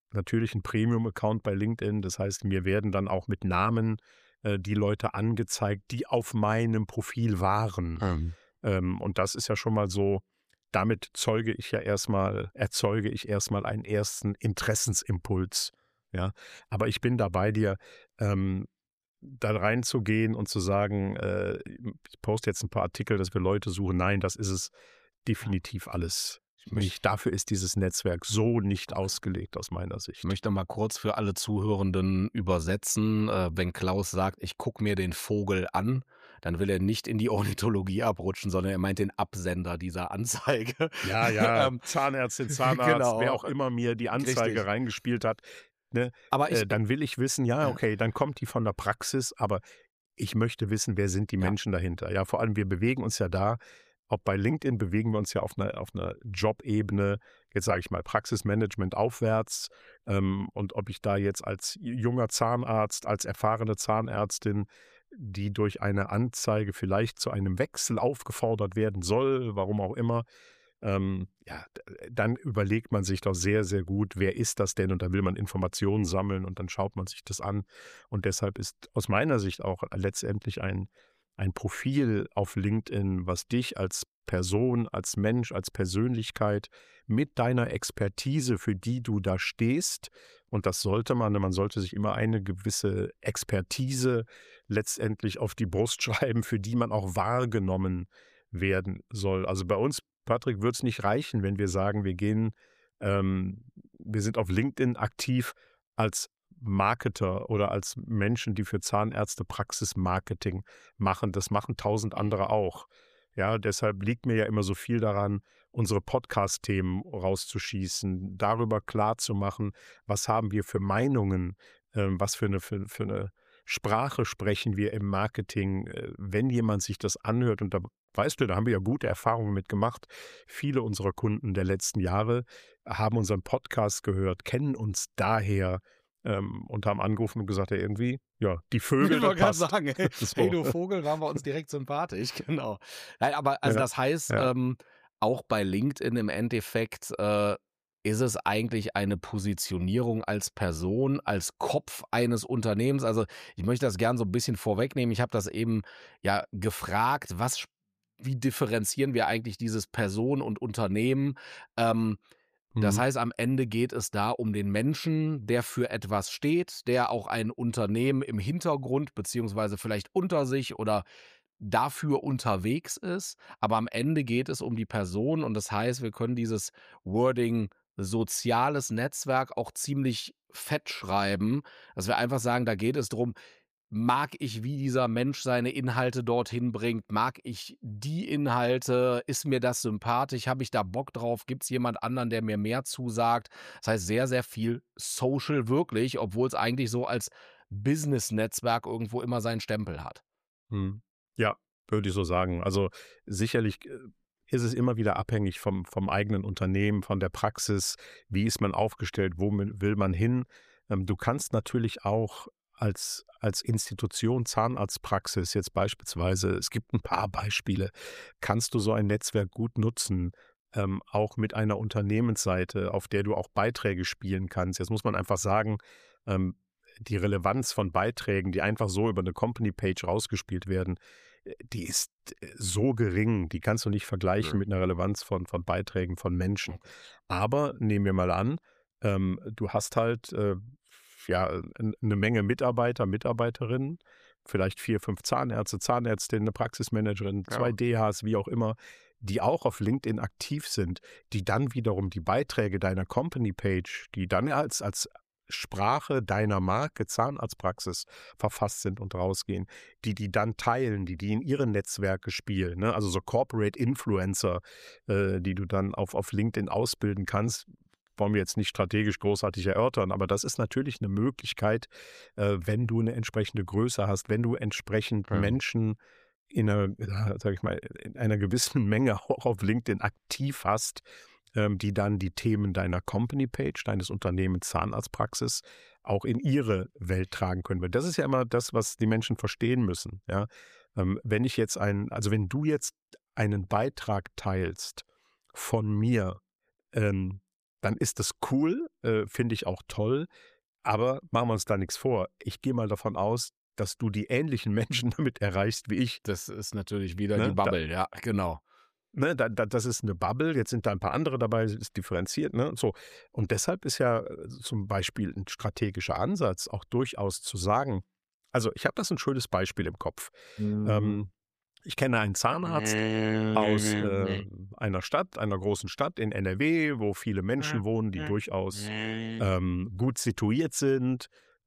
natürlich einen Premium-Account bei LinkedIn. Das heißt, mir werden dann auch mit Namen äh, die Leute angezeigt, die auf meinem Profil waren. Mhm. Ähm, und das ist ja schon mal so, damit zeuge ich ja erstmal, erzeuge ich erstmal einen ersten Interessensimpuls. Ja, aber ich bin da bei dir, ähm, da reinzugehen und zu sagen, äh, ich poste jetzt ein paar Artikel, dass wir Leute suchen. Nein, das ist es definitiv alles Ich möchte, nicht. Dafür ist dieses Netzwerk so nicht ausgelegt aus meiner ich Sicht. möchte mal kurz für alle Zuhörenden übersetzen. Äh, wenn Klaus sagt, ich gucke mir den Vogel an, dann will er nicht in die Ornithologie abrutschen, sondern er meint den Absender dieser Anzeige. Ja, ja, ähm, Zahnärztin, Zahnarzt, genau, wer auch immer mir die Anzeige richtig. reingespielt hat, ne, Aber ich, äh, dann will ich wissen, ja, Ja. okay, dann kommt die von der Praxis, aber ich möchte wissen, wer sind die Ja. Menschen dahinter. Ja, vor allem, wir bewegen uns ja da, auch bei LinkedIn bewegen wir uns ja auf einer, auf einer Jobebene, jetzt sage ich mal Praxismanagement aufwärts. Ähm, und ob ich da jetzt als junger Zahnarzt, als erfahrene Zahnärztin, die durch eine Anzeige vielleicht zu einem Wechsel aufgefordert werden soll, warum auch immer, ähm, ja, dann überlegt man sich doch sehr, sehr gut, wer ist das denn? Und dann will man Informationen sammeln und dann schaut man sich das an. Und deshalb ist aus meiner Sicht auch letztendlich ein, ein Profil auf LinkedIn, was dich als Person, als Mensch, als Persönlichkeit mit deiner Expertise, für die du da stehst, und das sollte man, man sollte sich immer eine gewisse Expertise letztendlich auf die Brust schreiben, für die man auch wahrgenommen werden soll. Also bei uns, Patrick, wird es nicht reichen, wenn wir sagen, wir gehen, ähm, wir sind auf LinkedIn aktiv als Marketer oder als Menschen, die für Zahnärzte Praxismarketing machen. Das machen tausend andere auch. Ja, deshalb liegt mir ja immer so viel daran, unsere Podcast-Themen rauszuschießen, darüber klarzumachen, was haben wir für Meinungen, ähm, was für eine, für, für eine Sprache sprechen wir im Marketing, äh, wenn jemand sich das anhört. Und da weißt du, da haben wir ja gute Erfahrungen mit gemacht. Viele unserer Kunden der letzten Jahre haben unseren Podcast gehört, kennen uns daher ähm, und haben angerufen und gesagt, ja, irgendwie, ja, die Vögel, Ich das wollte gerade passt. sagen, hey, So. hey du Vogel, waren wir uns direkt sympathisch, genau. Nein, aber also Ja, das heißt, ja. ähm, auch bei LinkedIn im Endeffekt äh, ist es eigentlich eine Positionierung als Person, als Kopf eines Unternehmens. Also ich möchte das gern so ein bisschen vorwegnehmen. Ich habe das eben ja gefragt, was, sp- wie differenzieren wir eigentlich dieses Person und Unternehmen? Ähm, Das Mhm. heißt, am Ende geht es da um den Menschen, der für etwas steht, der auch ein Unternehmen im Hintergrund beziehungsweise vielleicht unter sich oder dafür unterwegs ist. Aber am Ende geht es um die Person und das heißt, wir können dieses Wording soziales Netzwerk auch ziemlich fett schreiben, dass wir einfach sagen, da geht es darum, mag ich, wie dieser Mensch seine Inhalte dorthin bringt? Mag ich die Inhalte? Ist mir das sympathisch? Habe ich da Bock drauf? Gibt es jemand anderen, der mir mehr zusagt? Das heißt, sehr, sehr viel Social wirklich, obwohl es eigentlich so als Business-Netzwerk irgendwo immer seinen Stempel hat. Mhm. Ja, würde ich so sagen. Also sicherlich äh, ist es immer wieder abhängig vom, vom eigenen Unternehmen, von der Praxis. Wie ist man aufgestellt? Wo mi- will man hin? Ähm, du kannst natürlich auch als, als Institution Zahnarztpraxis jetzt beispielsweise, es gibt ein paar Beispiele, kannst du so ein Netzwerk gut nutzen, ähm, auch mit einer Unternehmensseite, auf der du auch Beiträge spielen kannst. Jetzt muss man einfach sagen, ähm, die Relevanz von Beiträgen, die einfach so über eine Company-Page rausgespielt werden, äh, die ist äh, so gering, die kannst du nicht vergleichen Ja. mit einer Relevanz von, von Beiträgen von Menschen. Aber nehmen wir mal an, ähm, du hast halt äh, ja, n- eine Menge Mitarbeiter, Mitarbeiterinnen, vielleicht vier, fünf Zahnärzte, Zahnärztinnen, eine Praxismanagerin, zwei Ja. D Hs, wie auch immer, die auch auf LinkedIn aktiv sind, die dann wiederum die Beiträge deiner Company-Page, die dann als, als Sprache deiner Marke Zahnarztpraxis verfasst sind und rausgehen, die die dann teilen, die die in ihre Netzwerke spielen, ne? Also so Corporate Influencer, äh, die du dann auf, auf LinkedIn ausbilden kannst, wollen wir jetzt nicht strategisch großartig erörtern, aber das ist natürlich eine Möglichkeit, äh, wenn du eine entsprechende Größe hast, wenn du entsprechend Ja. Menschen in einer, ja, sag ich mal, in einer gewissen Menge auch auf LinkedIn aktiv hast, ähm, die dann die Themen deiner Company-Page, deines Unternehmens Zahnarztpraxis auch in ihre Welt tragen können. Weil das ist ja immer das, was die Menschen verstehen müssen. Ja? Ähm, wenn ich jetzt einen, also wenn du jetzt einen Beitrag teilst von mir, ähm, dann ist das cool, äh, finde ich auch toll. Aber machen wir uns da nichts vor. Ich gehe mal davon aus, dass du die ähnlichen Menschen damit erreichst wie ich. Das ist natürlich wieder Ne? die Bubble, ja, genau. Ne, da, da, das ist eine Bubble, jetzt sind da ein paar andere dabei, es ist differenziert, ne? Und so. Und deshalb ist ja äh, zum Beispiel ein strategischer Ansatz auch durchaus zu sagen, also ich habe das ein schönes Beispiel im Kopf. Ähm, ich kenne einen Zahnarzt aus äh, einer Stadt, einer großen Stadt in N R W, wo viele Menschen wohnen, die durchaus ähm, gut situiert sind.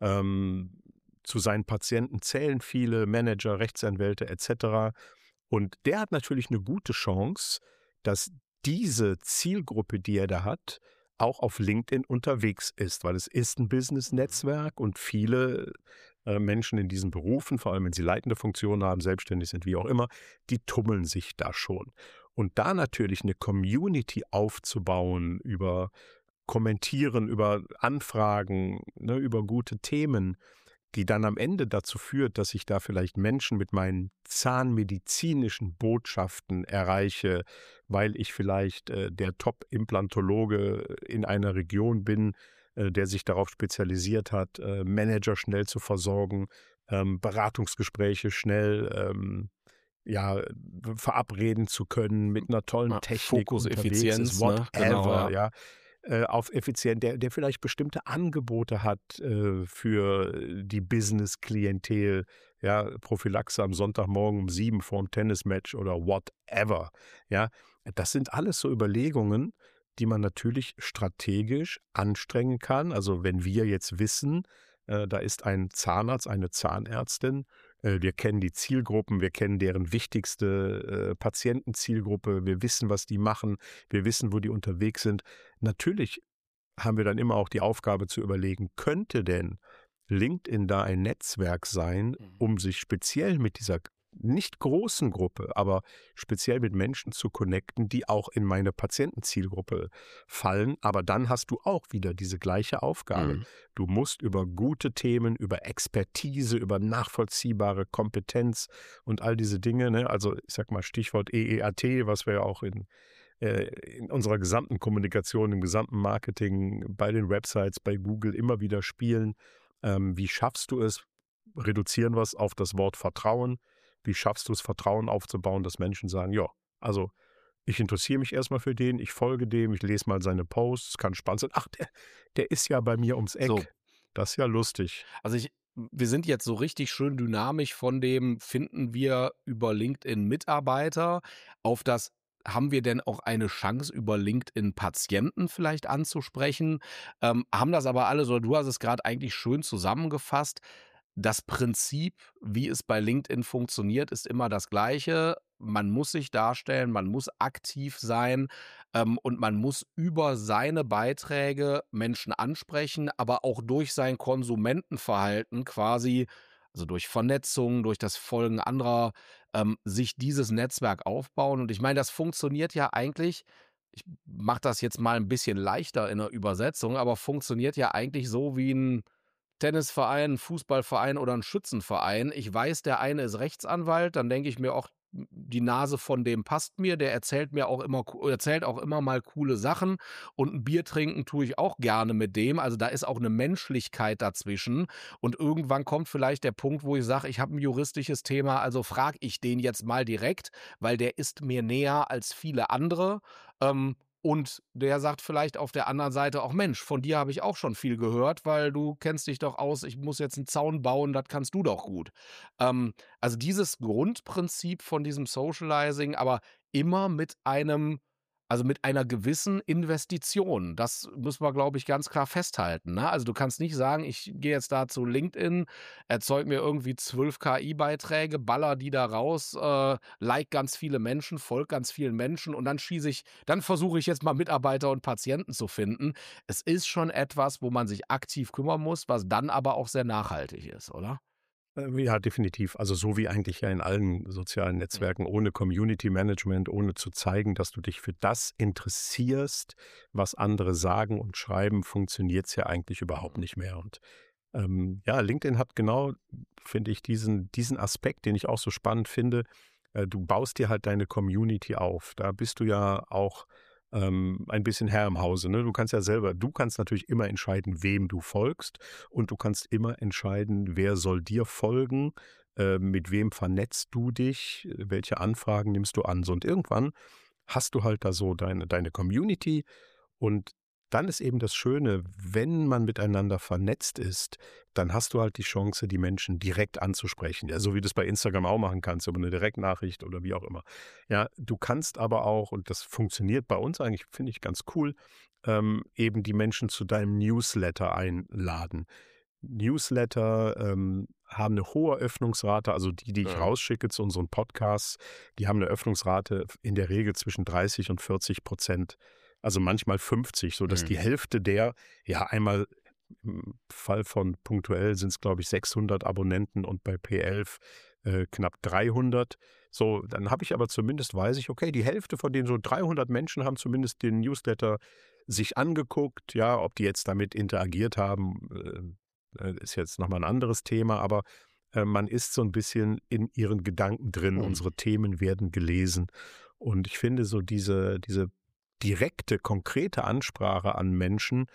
Ähm, zu seinen Patienten zählen viele Manager, Rechtsanwälte et cetera. Und der hat natürlich eine gute Chance, dass diese Zielgruppe, die er da hat, auch auf LinkedIn unterwegs ist, weil es ist ein Business-Netzwerk und viele äh, Menschen in diesen Berufen, vor allem wenn sie leitende Funktionen haben, selbstständig sind, wie auch immer, die tummeln sich da schon. Und da natürlich eine Community aufzubauen über Kommentieren, über Anfragen, ne, über gute Themen, die dann am Ende dazu führt, dass ich da vielleicht Menschen mit meinen zahnmedizinischen Botschaften erreiche, weil ich vielleicht äh, der Top-Implantologe in einer Region bin, äh, der sich darauf spezialisiert hat, äh, Manager schnell zu versorgen, ähm, Beratungsgespräche schnell ähm, ja, verabreden zu können mit einer tollen Ja, Technik, Fokus, unterwegs Effizienz, ist, ne? whatever, Genau, ja. ja. Äh, auf effizient, der, der vielleicht bestimmte Angebote hat äh, für die Business-Klientel, ja, Prophylaxe am Sonntagmorgen um sieben vor dem Tennismatch oder whatever, ja. Das sind alles so Überlegungen, die man natürlich strategisch anstrengen kann. Also wenn wir jetzt wissen, äh, da ist ein Zahnarzt, eine Zahnärztin, äh, wir kennen die Zielgruppen, wir kennen deren wichtigste äh, Patientenzielgruppe, wir wissen, was die machen, wir wissen, wo die unterwegs sind. Natürlich haben wir dann immer auch die Aufgabe zu überlegen, könnte denn LinkedIn da ein Netzwerk sein, um sich speziell mit dieser nicht großen Gruppe, aber speziell mit Menschen zu connecten, die auch in meine Patientenzielgruppe fallen. Aber dann hast du auch wieder diese gleiche Aufgabe. Mhm. Du musst über gute Themen, über Expertise, über nachvollziehbare Kompetenz und all diese Dinge, ne? Also ich sag mal Stichwort E E A T, was wir ja auch in, äh, in unserer gesamten Kommunikation, im gesamten Marketing, bei den Websites, bei Google immer wieder spielen. Ähm, wie schaffst du es? Reduzieren wir es auf das Wort Vertrauen. Wie schaffst du es, Vertrauen aufzubauen, dass Menschen sagen, ja, also ich interessiere mich erstmal für den, ich folge dem, ich lese mal seine Posts, kann spannend sein. Ach, der, der ist ja bei mir ums Eck. So. Das ist ja lustig. Also ich, wir sind jetzt so richtig schön dynamisch von dem, finden wir über LinkedIn Mitarbeiter, auf das, haben wir denn auch eine Chance, über LinkedIn Patienten vielleicht anzusprechen? Ähm, haben das aber alle so, du hast es gerade eigentlich schön zusammengefasst. Das Prinzip, wie es bei LinkedIn funktioniert, ist immer das gleiche. Man muss sich darstellen, man muss aktiv sein ähm, und man muss über seine Beiträge Menschen ansprechen, aber auch durch sein Konsumentenverhalten quasi, also durch Vernetzung, durch das Folgen anderer, ähm, sich dieses Netzwerk aufbauen. Und ich meine, das funktioniert ja eigentlich, ich mache das jetzt mal ein bisschen leichter in der Übersetzung, aber funktioniert ja eigentlich so wie ein Tennisverein, 'n Fußballverein oder ein Schützenverein. Ich weiß, der eine ist Rechtsanwalt, dann denke ich mir auch, die Nase von dem passt mir, der erzählt mir auch immer co erzählt auch immer mal coole Sachen und ein Bier trinken tue ich auch gerne mit dem. Also, da ist auch eine Menschlichkeit dazwischen und irgendwann kommt vielleicht der Punkt, wo ich sage: „Ich habe ein juristisches Thema, also frage ich den jetzt mal direkt, weil der ist mir näher als viele andere.“ Ähm, Und der sagt vielleicht auf der anderen Seite auch: „Mensch, von dir habe ich auch schon viel gehört, weil du kennst dich doch aus. Ich muss jetzt einen Zaun bauen, das kannst du doch gut.“ Ähm, also dieses Grundprinzip von diesem Socializing, aber immer mit einem also mit einer gewissen Investition. Das müssen wir, glaube ich, ganz klar festhalten, ne? Also, du kannst nicht sagen: „Ich gehe jetzt da zu LinkedIn, erzeug mir irgendwie zwölf K I-Beiträge, baller die da raus, äh, like ganz viele Menschen, folge ganz vielen Menschen und dann schieße ich dann versuche ich jetzt mal Mitarbeiter und Patienten zu finden.“ Es ist schon etwas, wo man sich aktiv kümmern muss, was dann aber auch sehr nachhaltig ist, oder? Äh, Ja, definitiv. Also so wie eigentlich ja in allen sozialen Netzwerken, ohne Community Management, ohne zu zeigen, dass du dich für das interessierst, was andere sagen und schreiben, funktioniert es ja eigentlich überhaupt nicht mehr. Und ähm, ja, LinkedIn hat genau, finde ich, diesen, diesen Aspekt, den ich auch so spannend finde. Äh, du baust dir halt deine Community auf. Da bist du ja auch ähm, ein bisschen Herr im Hause. Ne? Du kannst ja selber, du kannst natürlich immer entscheiden, wem du folgst und du kannst immer entscheiden, wer soll dir folgen, äh, mit wem vernetzt du dich, welche Anfragen nimmst du an. So, und irgendwann hast du halt da so deine, deine Community und dann ist eben das Schöne, wenn man miteinander vernetzt ist, dann hast du halt die Chance, die Menschen direkt anzusprechen. Ja, so wie du es bei Instagram auch machen kannst, über eine Direktnachricht oder wie auch immer. Ja, du kannst aber auch, und das funktioniert bei uns eigentlich, finde ich ganz cool, ähm, eben die Menschen zu deinem Newsletter einladen. Newsletter ähm, haben eine hohe Öffnungsrate, also die, die ich Ja. rausschicke zu unseren Podcasts, die haben eine Öffnungsrate in der Regel zwischen dreißig und vierzig Prozent. Also manchmal fünfzig, sodass Mhm. die Hälfte der, ja einmal im Fall von Punktuell sind es, glaube ich, sechshundert Abonnenten und bei P elf äh, knapp dreihundert. So, dann habe ich aber zumindest, weiß ich, okay, die Hälfte von den so dreihundert Menschen haben zumindest den Newsletter sich angeguckt. Ja, ob die jetzt damit interagiert haben, äh, ist jetzt nochmal ein anderes Thema, aber äh, man ist so ein bisschen in ihren Gedanken drin. Mhm. Unsere Themen werden gelesen. Und ich finde so diese, diese direkte, konkrete Ansprache an Menschen,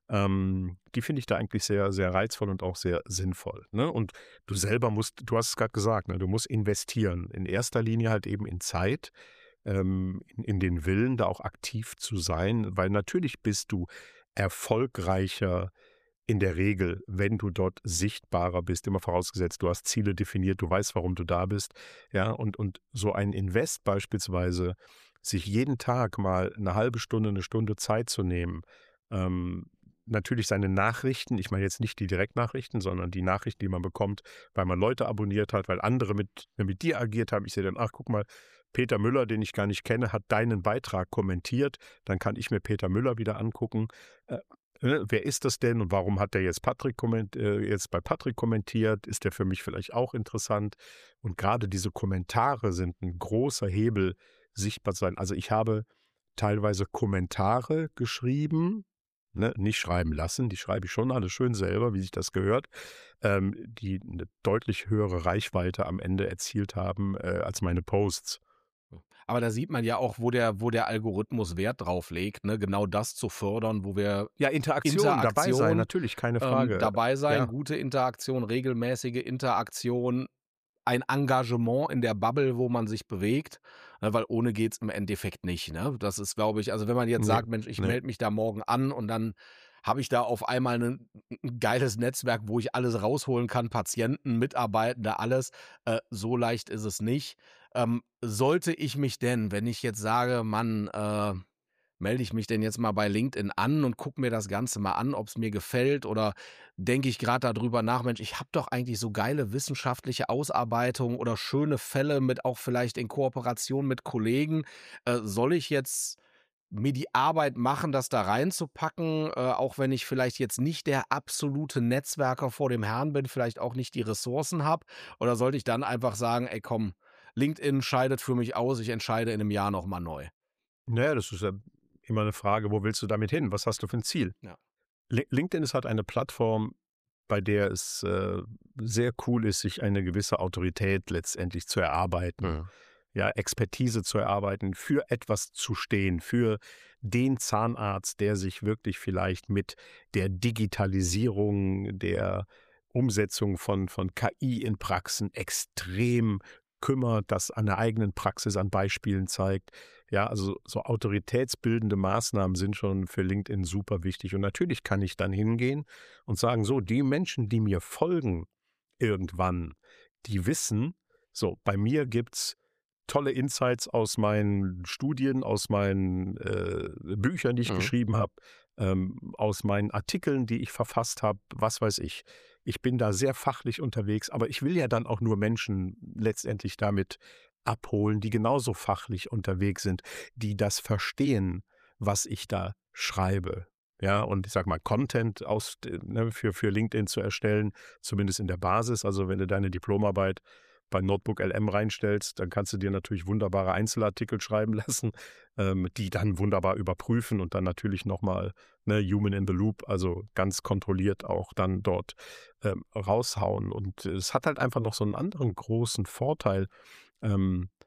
ähm, die finde ich da eigentlich sehr, sehr reizvoll und auch sehr sinnvoll. Ne? Und du selber musst, du hast es gerade gesagt, ne? Du musst investieren. In erster Linie halt eben in Zeit, ähm, in, in den Willen, da auch aktiv zu sein, weil natürlich bist du erfolgreicher in der Regel, wenn du dort sichtbarer bist, immer vorausgesetzt, du hast Ziele definiert, du weißt, warum du da bist. Ja, und, und so ein Invest beispielsweise, sich jeden Tag mal eine halbe Stunde, eine Stunde Zeit zu nehmen, ähm, natürlich seine Nachrichten, ich meine jetzt nicht die Direktnachrichten, sondern die Nachrichten, die man bekommt, weil man Leute abonniert hat, weil andere mit, mit dir agiert haben. Ich sehe dann, ach, guck mal, Peter Müller, den ich gar nicht kenne, hat deinen Beitrag kommentiert. Dann kann ich mir Peter Müller wieder angucken. Äh, äh, wer ist das denn und warum hat der jetzt, Patrick komment, äh, jetzt bei Patrick kommentiert? Ist der für mich vielleicht auch interessant? Und gerade diese Kommentare sind ein großer Hebel, sichtbar zu sein. Also ich habe teilweise Kommentare geschrieben, ne, nicht schreiben lassen, die schreibe ich schon alle schön selber, wie sich das gehört, ähm, die eine deutlich höhere Reichweite am Ende erzielt haben äh, als meine Posts. Aber da sieht man ja auch, wo der, wo der Algorithmus Wert drauf legt, ne? Genau das zu fördern, wo wir Ja, Interaktion, dabei sein, Interaktion, natürlich, keine Frage. ähm, dabei sein, Ja. gute Interaktion, regelmäßige Interaktion, ein Engagement in der Bubble, wo man sich bewegt, ne, weil ohne geht's im Endeffekt nicht. Ne? Das ist, glaube ich, also wenn man jetzt Nee, sagt, Mensch, ich nee. melde mich da morgen an und dann habe ich da auf einmal ein, ein geiles Netzwerk, wo ich alles rausholen kann, Patienten, Mitarbeitende, alles. Äh, so leicht ist es nicht. Ähm, sollte ich mich denn, wenn ich jetzt sage, Mann, äh, melde ich mich denn jetzt mal bei LinkedIn an und gucke mir das Ganze mal an, ob es mir gefällt, oder denke ich gerade darüber nach, Mensch, ich habe doch eigentlich so geile wissenschaftliche Ausarbeitungen oder schöne Fälle mit auch vielleicht in Kooperation mit Kollegen. Äh, soll ich jetzt mir die Arbeit machen, das da reinzupacken, äh, auch wenn ich vielleicht jetzt nicht der absolute Netzwerker vor dem Herrn bin, vielleicht auch nicht die Ressourcen habe? Oder sollte ich dann einfach sagen, ey komm, LinkedIn scheidet für mich aus, ich entscheide in einem Jahr nochmal neu? Naja, das ist ja immer eine Frage, wo willst du damit hin? Was hast du für ein Ziel? Ja. Li- LinkedIn ist halt eine Plattform, bei der es äh, sehr cool ist, sich eine gewisse Autorität letztendlich zu erarbeiten. Ja. Ja, Expertise zu erarbeiten, für etwas zu stehen, für den Zahnarzt, der sich wirklich vielleicht mit der Digitalisierung, der Umsetzung von, von K I in Praxen extrem kümmert, das an der eigenen Praxis an Beispielen zeigt. Ja, also so autoritätsbildende Maßnahmen sind schon für LinkedIn super wichtig. Und natürlich kann ich dann hingehen und sagen, so, die Menschen, die mir folgen irgendwann, die wissen, so, bei mir gibt's tolle Insights aus meinen Studien, aus meinen äh, Büchern, die ich Mhm. geschrieben habe, ähm, aus meinen Artikeln, die ich verfasst habe, was weiß ich. Ich bin da sehr fachlich unterwegs, aber ich will ja dann auch nur Menschen letztendlich damit abholen, die genauso fachlich unterwegs sind, die das verstehen, was ich da schreibe. Ja, und ich sag mal, Content aus, ne, für, für LinkedIn zu erstellen, zumindest in der Basis. Also wenn du deine Diplomarbeit bei Notebook L M reinstellst, dann kannst du dir natürlich wunderbare Einzelartikel schreiben lassen, ähm, die dann wunderbar überprüfen und dann natürlich nochmal ne, Human in the Loop, also ganz kontrolliert auch dann dort ähm, raushauen. Und es hat halt einfach noch so einen anderen großen Vorteil. Ähm,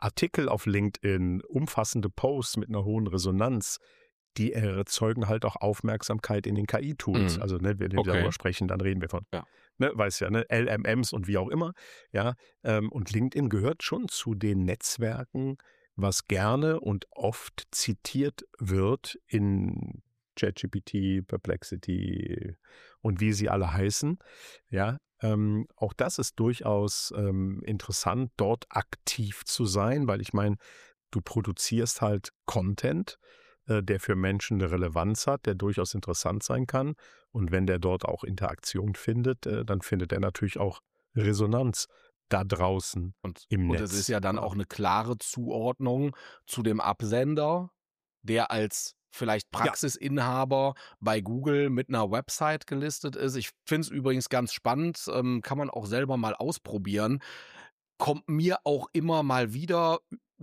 Artikel auf LinkedIn, umfassende Posts mit einer hohen Resonanz, die erzeugen halt auch Aufmerksamkeit in den K I-Tools. Mhm. Also, ne, wenn wir Okay. darüber sprechen, dann reden wir von, Ja. ne, weiß ja, ne, L M Ms und wie auch immer. Ja, ähm, und LinkedIn gehört schon zu den Netzwerken, was gerne und oft zitiert wird in ChatGPT, Perplexity und wie sie alle heißen. Ja, ähm, auch das ist durchaus ähm, interessant, dort aktiv zu sein, weil ich meine, du produzierst halt Content, äh, der für Menschen eine Relevanz hat, der durchaus interessant sein kann. Und wenn der dort auch Interaktion findet, äh, dann findet er natürlich auch Resonanz da draußen Und, im und Netz. es ist ja dann Ja. auch eine klare Zuordnung zu dem Absender, der als vielleicht Praxisinhaber bei Google mit einer Website gelistet ist. Ich finde es übrigens ganz spannend, ähm, kann man auch selber mal ausprobieren. Kommt mir auch immer mal wieder,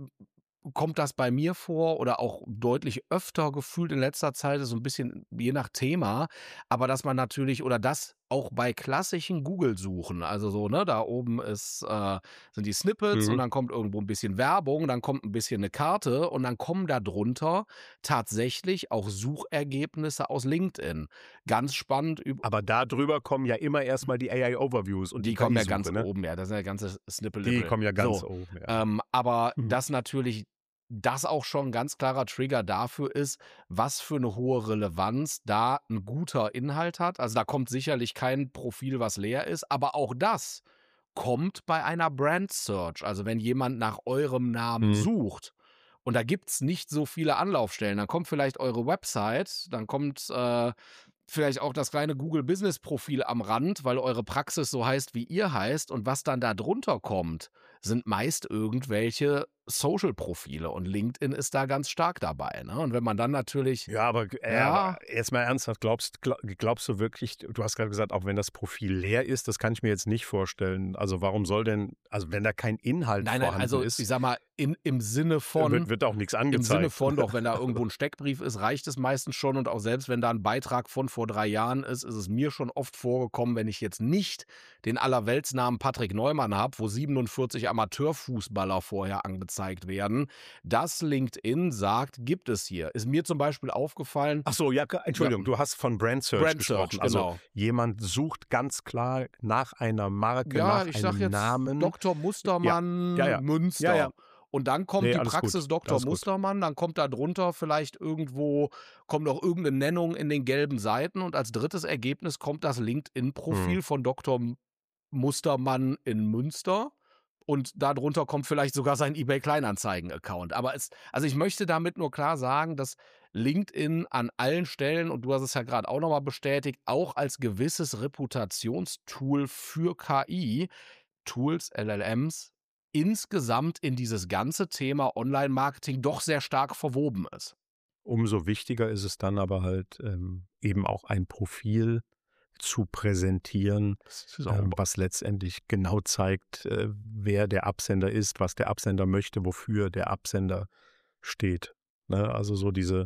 kommt das bei mir vor oder auch deutlich öfter gefühlt in letzter Zeit, ist so ein bisschen je nach Thema, aber dass man natürlich oder das auch bei klassischen Google-Suchen, also so, ne, da oben ist, äh, sind die Snippets und Mhm. dann kommt irgendwo ein bisschen Werbung, dann kommt ein bisschen eine Karte und dann kommen da drunter tatsächlich auch Suchergebnisse aus LinkedIn. Ganz spannend, üb Aber darüber kommen ja immer erstmal die A I-Overviews und die, die kommen ja K I-Suche, ganz ne? oben, ja, das sind ja ganze Snippel. Die kommen ja ganz So, oben, ja. ähm, aber Mhm. das natürlich das auch schon ein ganz klarer Trigger dafür ist, was für eine hohe Relevanz da ein guter Inhalt hat. Also, da kommt sicherlich kein Profil, was leer ist, aber auch das kommt bei einer Brand Search. Also, wenn jemand nach eurem Namen Mhm. sucht und da gibt's nicht so viele Anlaufstellen, dann kommt vielleicht eure Website, dann kommt, äh, vielleicht auch das kleine Google-Business-Profil am Rand, weil eure Praxis so heißt, wie ihr heißt und was dann da drunter kommt, sind meist irgendwelche Social-Profile und LinkedIn ist da ganz stark dabei, ne? Und wenn man dann natürlich Ja, aber, äh, Ja. aber jetzt mal ernsthaft, glaubst, glaub, glaubst du wirklich, du hast gerade gesagt, auch wenn das Profil leer ist, das kann ich mir jetzt nicht vorstellen. Also warum soll denn, also wenn da kein Inhalt Nein, nein, vorhanden also ist, ich sag mal, in, im Sinne von wird, wird auch nichts Im angezeigt. Sinne von, doch wenn da irgendwo ein Steckbrief ist, reicht es meistens schon und auch selbst wenn da ein Beitrag von vor drei Jahren ist, ist es mir schon oft vorgekommen, wenn ich jetzt nicht den Allerweltsnamen Patrick Neumann habe, wo siebenundvierzig Amateurfußballer vorher angezeigt werden, dass LinkedIn sagt, gibt es hier. Ist mir zum Beispiel aufgefallen, Ach so, ja, Entschuldigung, Ja. du hast von Brand Search Brand gesprochen. Search, Also genau. jemand sucht ganz klar nach einer Marke, Ja, nach ich einem sag jetzt Namen. Doktor Mustermann Ja, ja. Münster. Ja, ja. Und dann kommt Nee, die alles Praxis gut, Doktor alles gut. Mustermann, dann kommt da drunter vielleicht irgendwo, kommt noch irgendeine Nennung in den gelben Seiten und als drittes Ergebnis kommt das LinkedIn-Profil Hm. von Doktor M- Mustermann in Münster. Und darunter kommt vielleicht sogar sein eBay-Kleinanzeigen-Account. Aber es, also ich möchte damit nur klar sagen, dass LinkedIn an allen Stellen, und du hast es ja gerade auch nochmal bestätigt, auch als gewisses Reputationstool für K I, Tools, L L Ms, insgesamt in dieses ganze Thema Online-Marketing doch sehr stark verwoben ist. Umso wichtiger ist es dann aber halt ähm, eben auch ein Profil zu präsentieren, Das ist auch ähm, was letztendlich genau zeigt, äh, wer der Absender ist, was der Absender möchte, wofür der Absender steht. Ne? Also so diese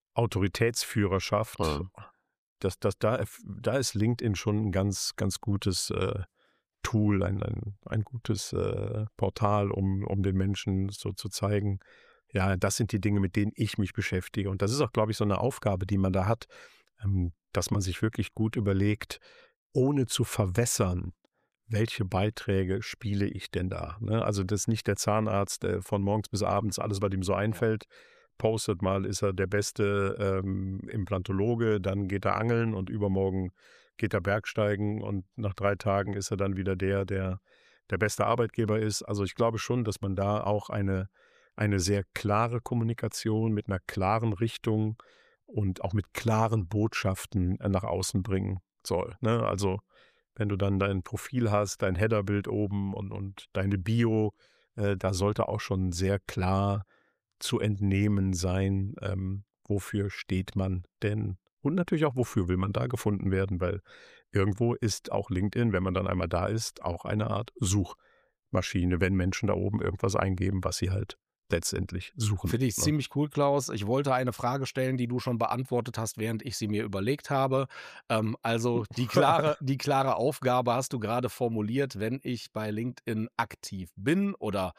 Autoritätsführerschaft, Ja. das, das, da, da ist LinkedIn schon ein ganz, ganz gutes äh, Tool, ein, ein, ein gutes äh, Portal, um, um den Menschen so zu zeigen, ja, das sind die Dinge, mit denen ich mich beschäftige. Und das ist auch, glaube ich, so eine Aufgabe, die man da hat, ähm, dass man sich wirklich gut überlegt, ohne zu verwässern, welche Beiträge spiele ich denn da? Ne? Also das ist nicht der Zahnarzt, der von morgens bis abends alles, was ihm so einfällt, postet mal, ist er der beste ähm, Implantologe, dann geht er angeln und übermorgen geht er Bergsteigen und nach drei Tagen ist er dann wieder der, der der beste Arbeitgeber ist. Also ich glaube schon, dass man da auch eine, eine sehr klare Kommunikation mit einer klaren Richtung und auch mit klaren Botschaften nach außen bringen soll. Ne? Also wenn du dann dein Profil hast, dein Headerbild oben und, und deine Bio, äh, da sollte auch schon sehr klar zu entnehmen sein, ähm, wofür steht man denn und natürlich auch, wofür will man da gefunden werden, weil irgendwo ist auch LinkedIn, wenn man dann einmal da ist, auch eine Art Suchmaschine, wenn Menschen da oben irgendwas eingeben, was sie halt letztendlich suchen. Finde ich ne? ziemlich cool, Klaus. Ich wollte eine Frage stellen, die du schon beantwortet hast, während ich sie mir überlegt habe. Ähm, also die klare, die klare Aufgabe hast du gerade formuliert, wenn ich bei LinkedIn aktiv bin oder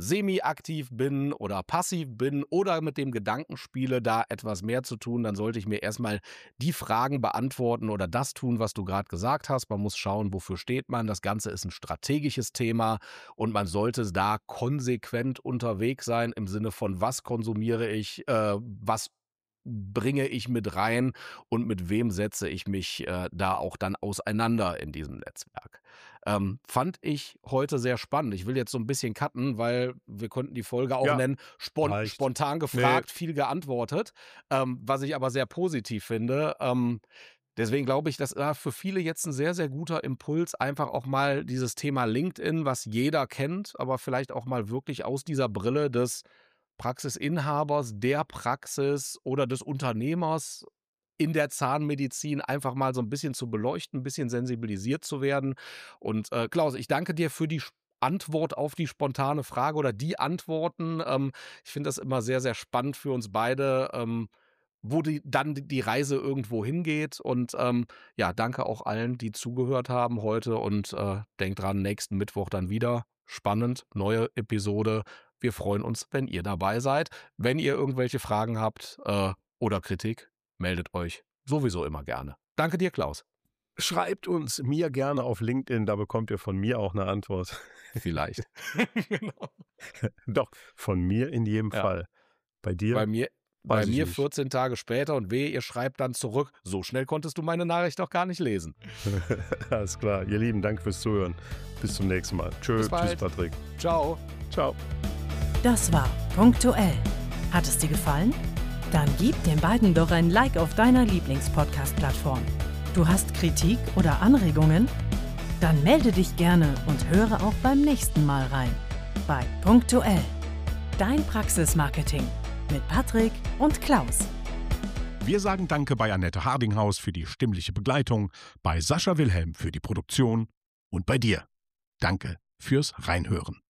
semi-aktiv bin oder passiv bin oder mit dem Gedanken spiele, da etwas mehr zu tun, dann sollte ich mir erstmal die Fragen beantworten oder das tun, was du gerade gesagt hast. Man muss schauen, wofür steht man. Das Ganze ist ein strategisches Thema und man sollte da konsequent unterwegs sein im Sinne von, was konsumiere ich, äh, was bringe ich mit rein und mit wem setze ich mich äh, da auch dann auseinander in diesem Netzwerk. Ähm, fand ich heute sehr spannend. Ich will jetzt so ein bisschen cutten, weil wir konnten die Folge auch Ja, nennen, spon reicht. spontan Nee, gefragt, viel geantwortet, ähm, was ich aber sehr positiv finde. Ähm, deswegen glaube ich, das war für viele jetzt ein sehr, sehr guter Impuls, einfach auch mal dieses Thema LinkedIn, was jeder kennt, aber vielleicht auch mal wirklich aus dieser Brille des Praxisinhabers, der Praxis oder des Unternehmers in der Zahnmedizin einfach mal so ein bisschen zu beleuchten, ein bisschen sensibilisiert zu werden. Und äh, Klaus, ich danke dir für die Sp- Antwort auf die spontane Frage oder die Antworten. Ähm, ich finde das immer sehr, sehr spannend für uns beide, ähm, wo die, dann die Reise irgendwo hingeht. Und ähm, ja, danke auch allen, die zugehört haben heute. Und äh, denkt dran, nächsten Mittwoch dann wieder. Spannend, neue Episode. Wir freuen uns, wenn ihr dabei seid. Wenn ihr irgendwelche Fragen habt äh, oder Kritik, meldet euch sowieso immer gerne. Danke dir, Klaus. schreibt uns mir gerne auf LinkedIn, da bekommt ihr von mir auch eine Antwort. Vielleicht. Genau. Doch, von mir in jedem Ja. Fall. Bei dir? Bei mir, bei Weiß ich mir nicht. vierzehn Tage später und wehe, ihr schreibt dann zurück. So schnell konntest du meine Nachricht doch gar nicht lesen. Alles klar. Ihr Lieben, danke fürs Zuhören. Bis zum nächsten Mal. Tschö, Bis tschüss, bald. Patrick. Ciao. Ciao. Das war Punktuell. Hat es dir gefallen? Dann gib den beiden doch ein Like auf deiner Lieblingspodcast-Plattform. Du hast Kritik oder Anregungen? Dann melde dich gerne und höre auch beim nächsten Mal rein. Bei Punktuell. Dein Praxismarketing mit Patrick und Klaus. Wir sagen Danke bei Annette Hardinghaus für die stimmliche Begleitung, bei Sascha Wilhelm für die Produktion und bei dir. Danke fürs Reinhören.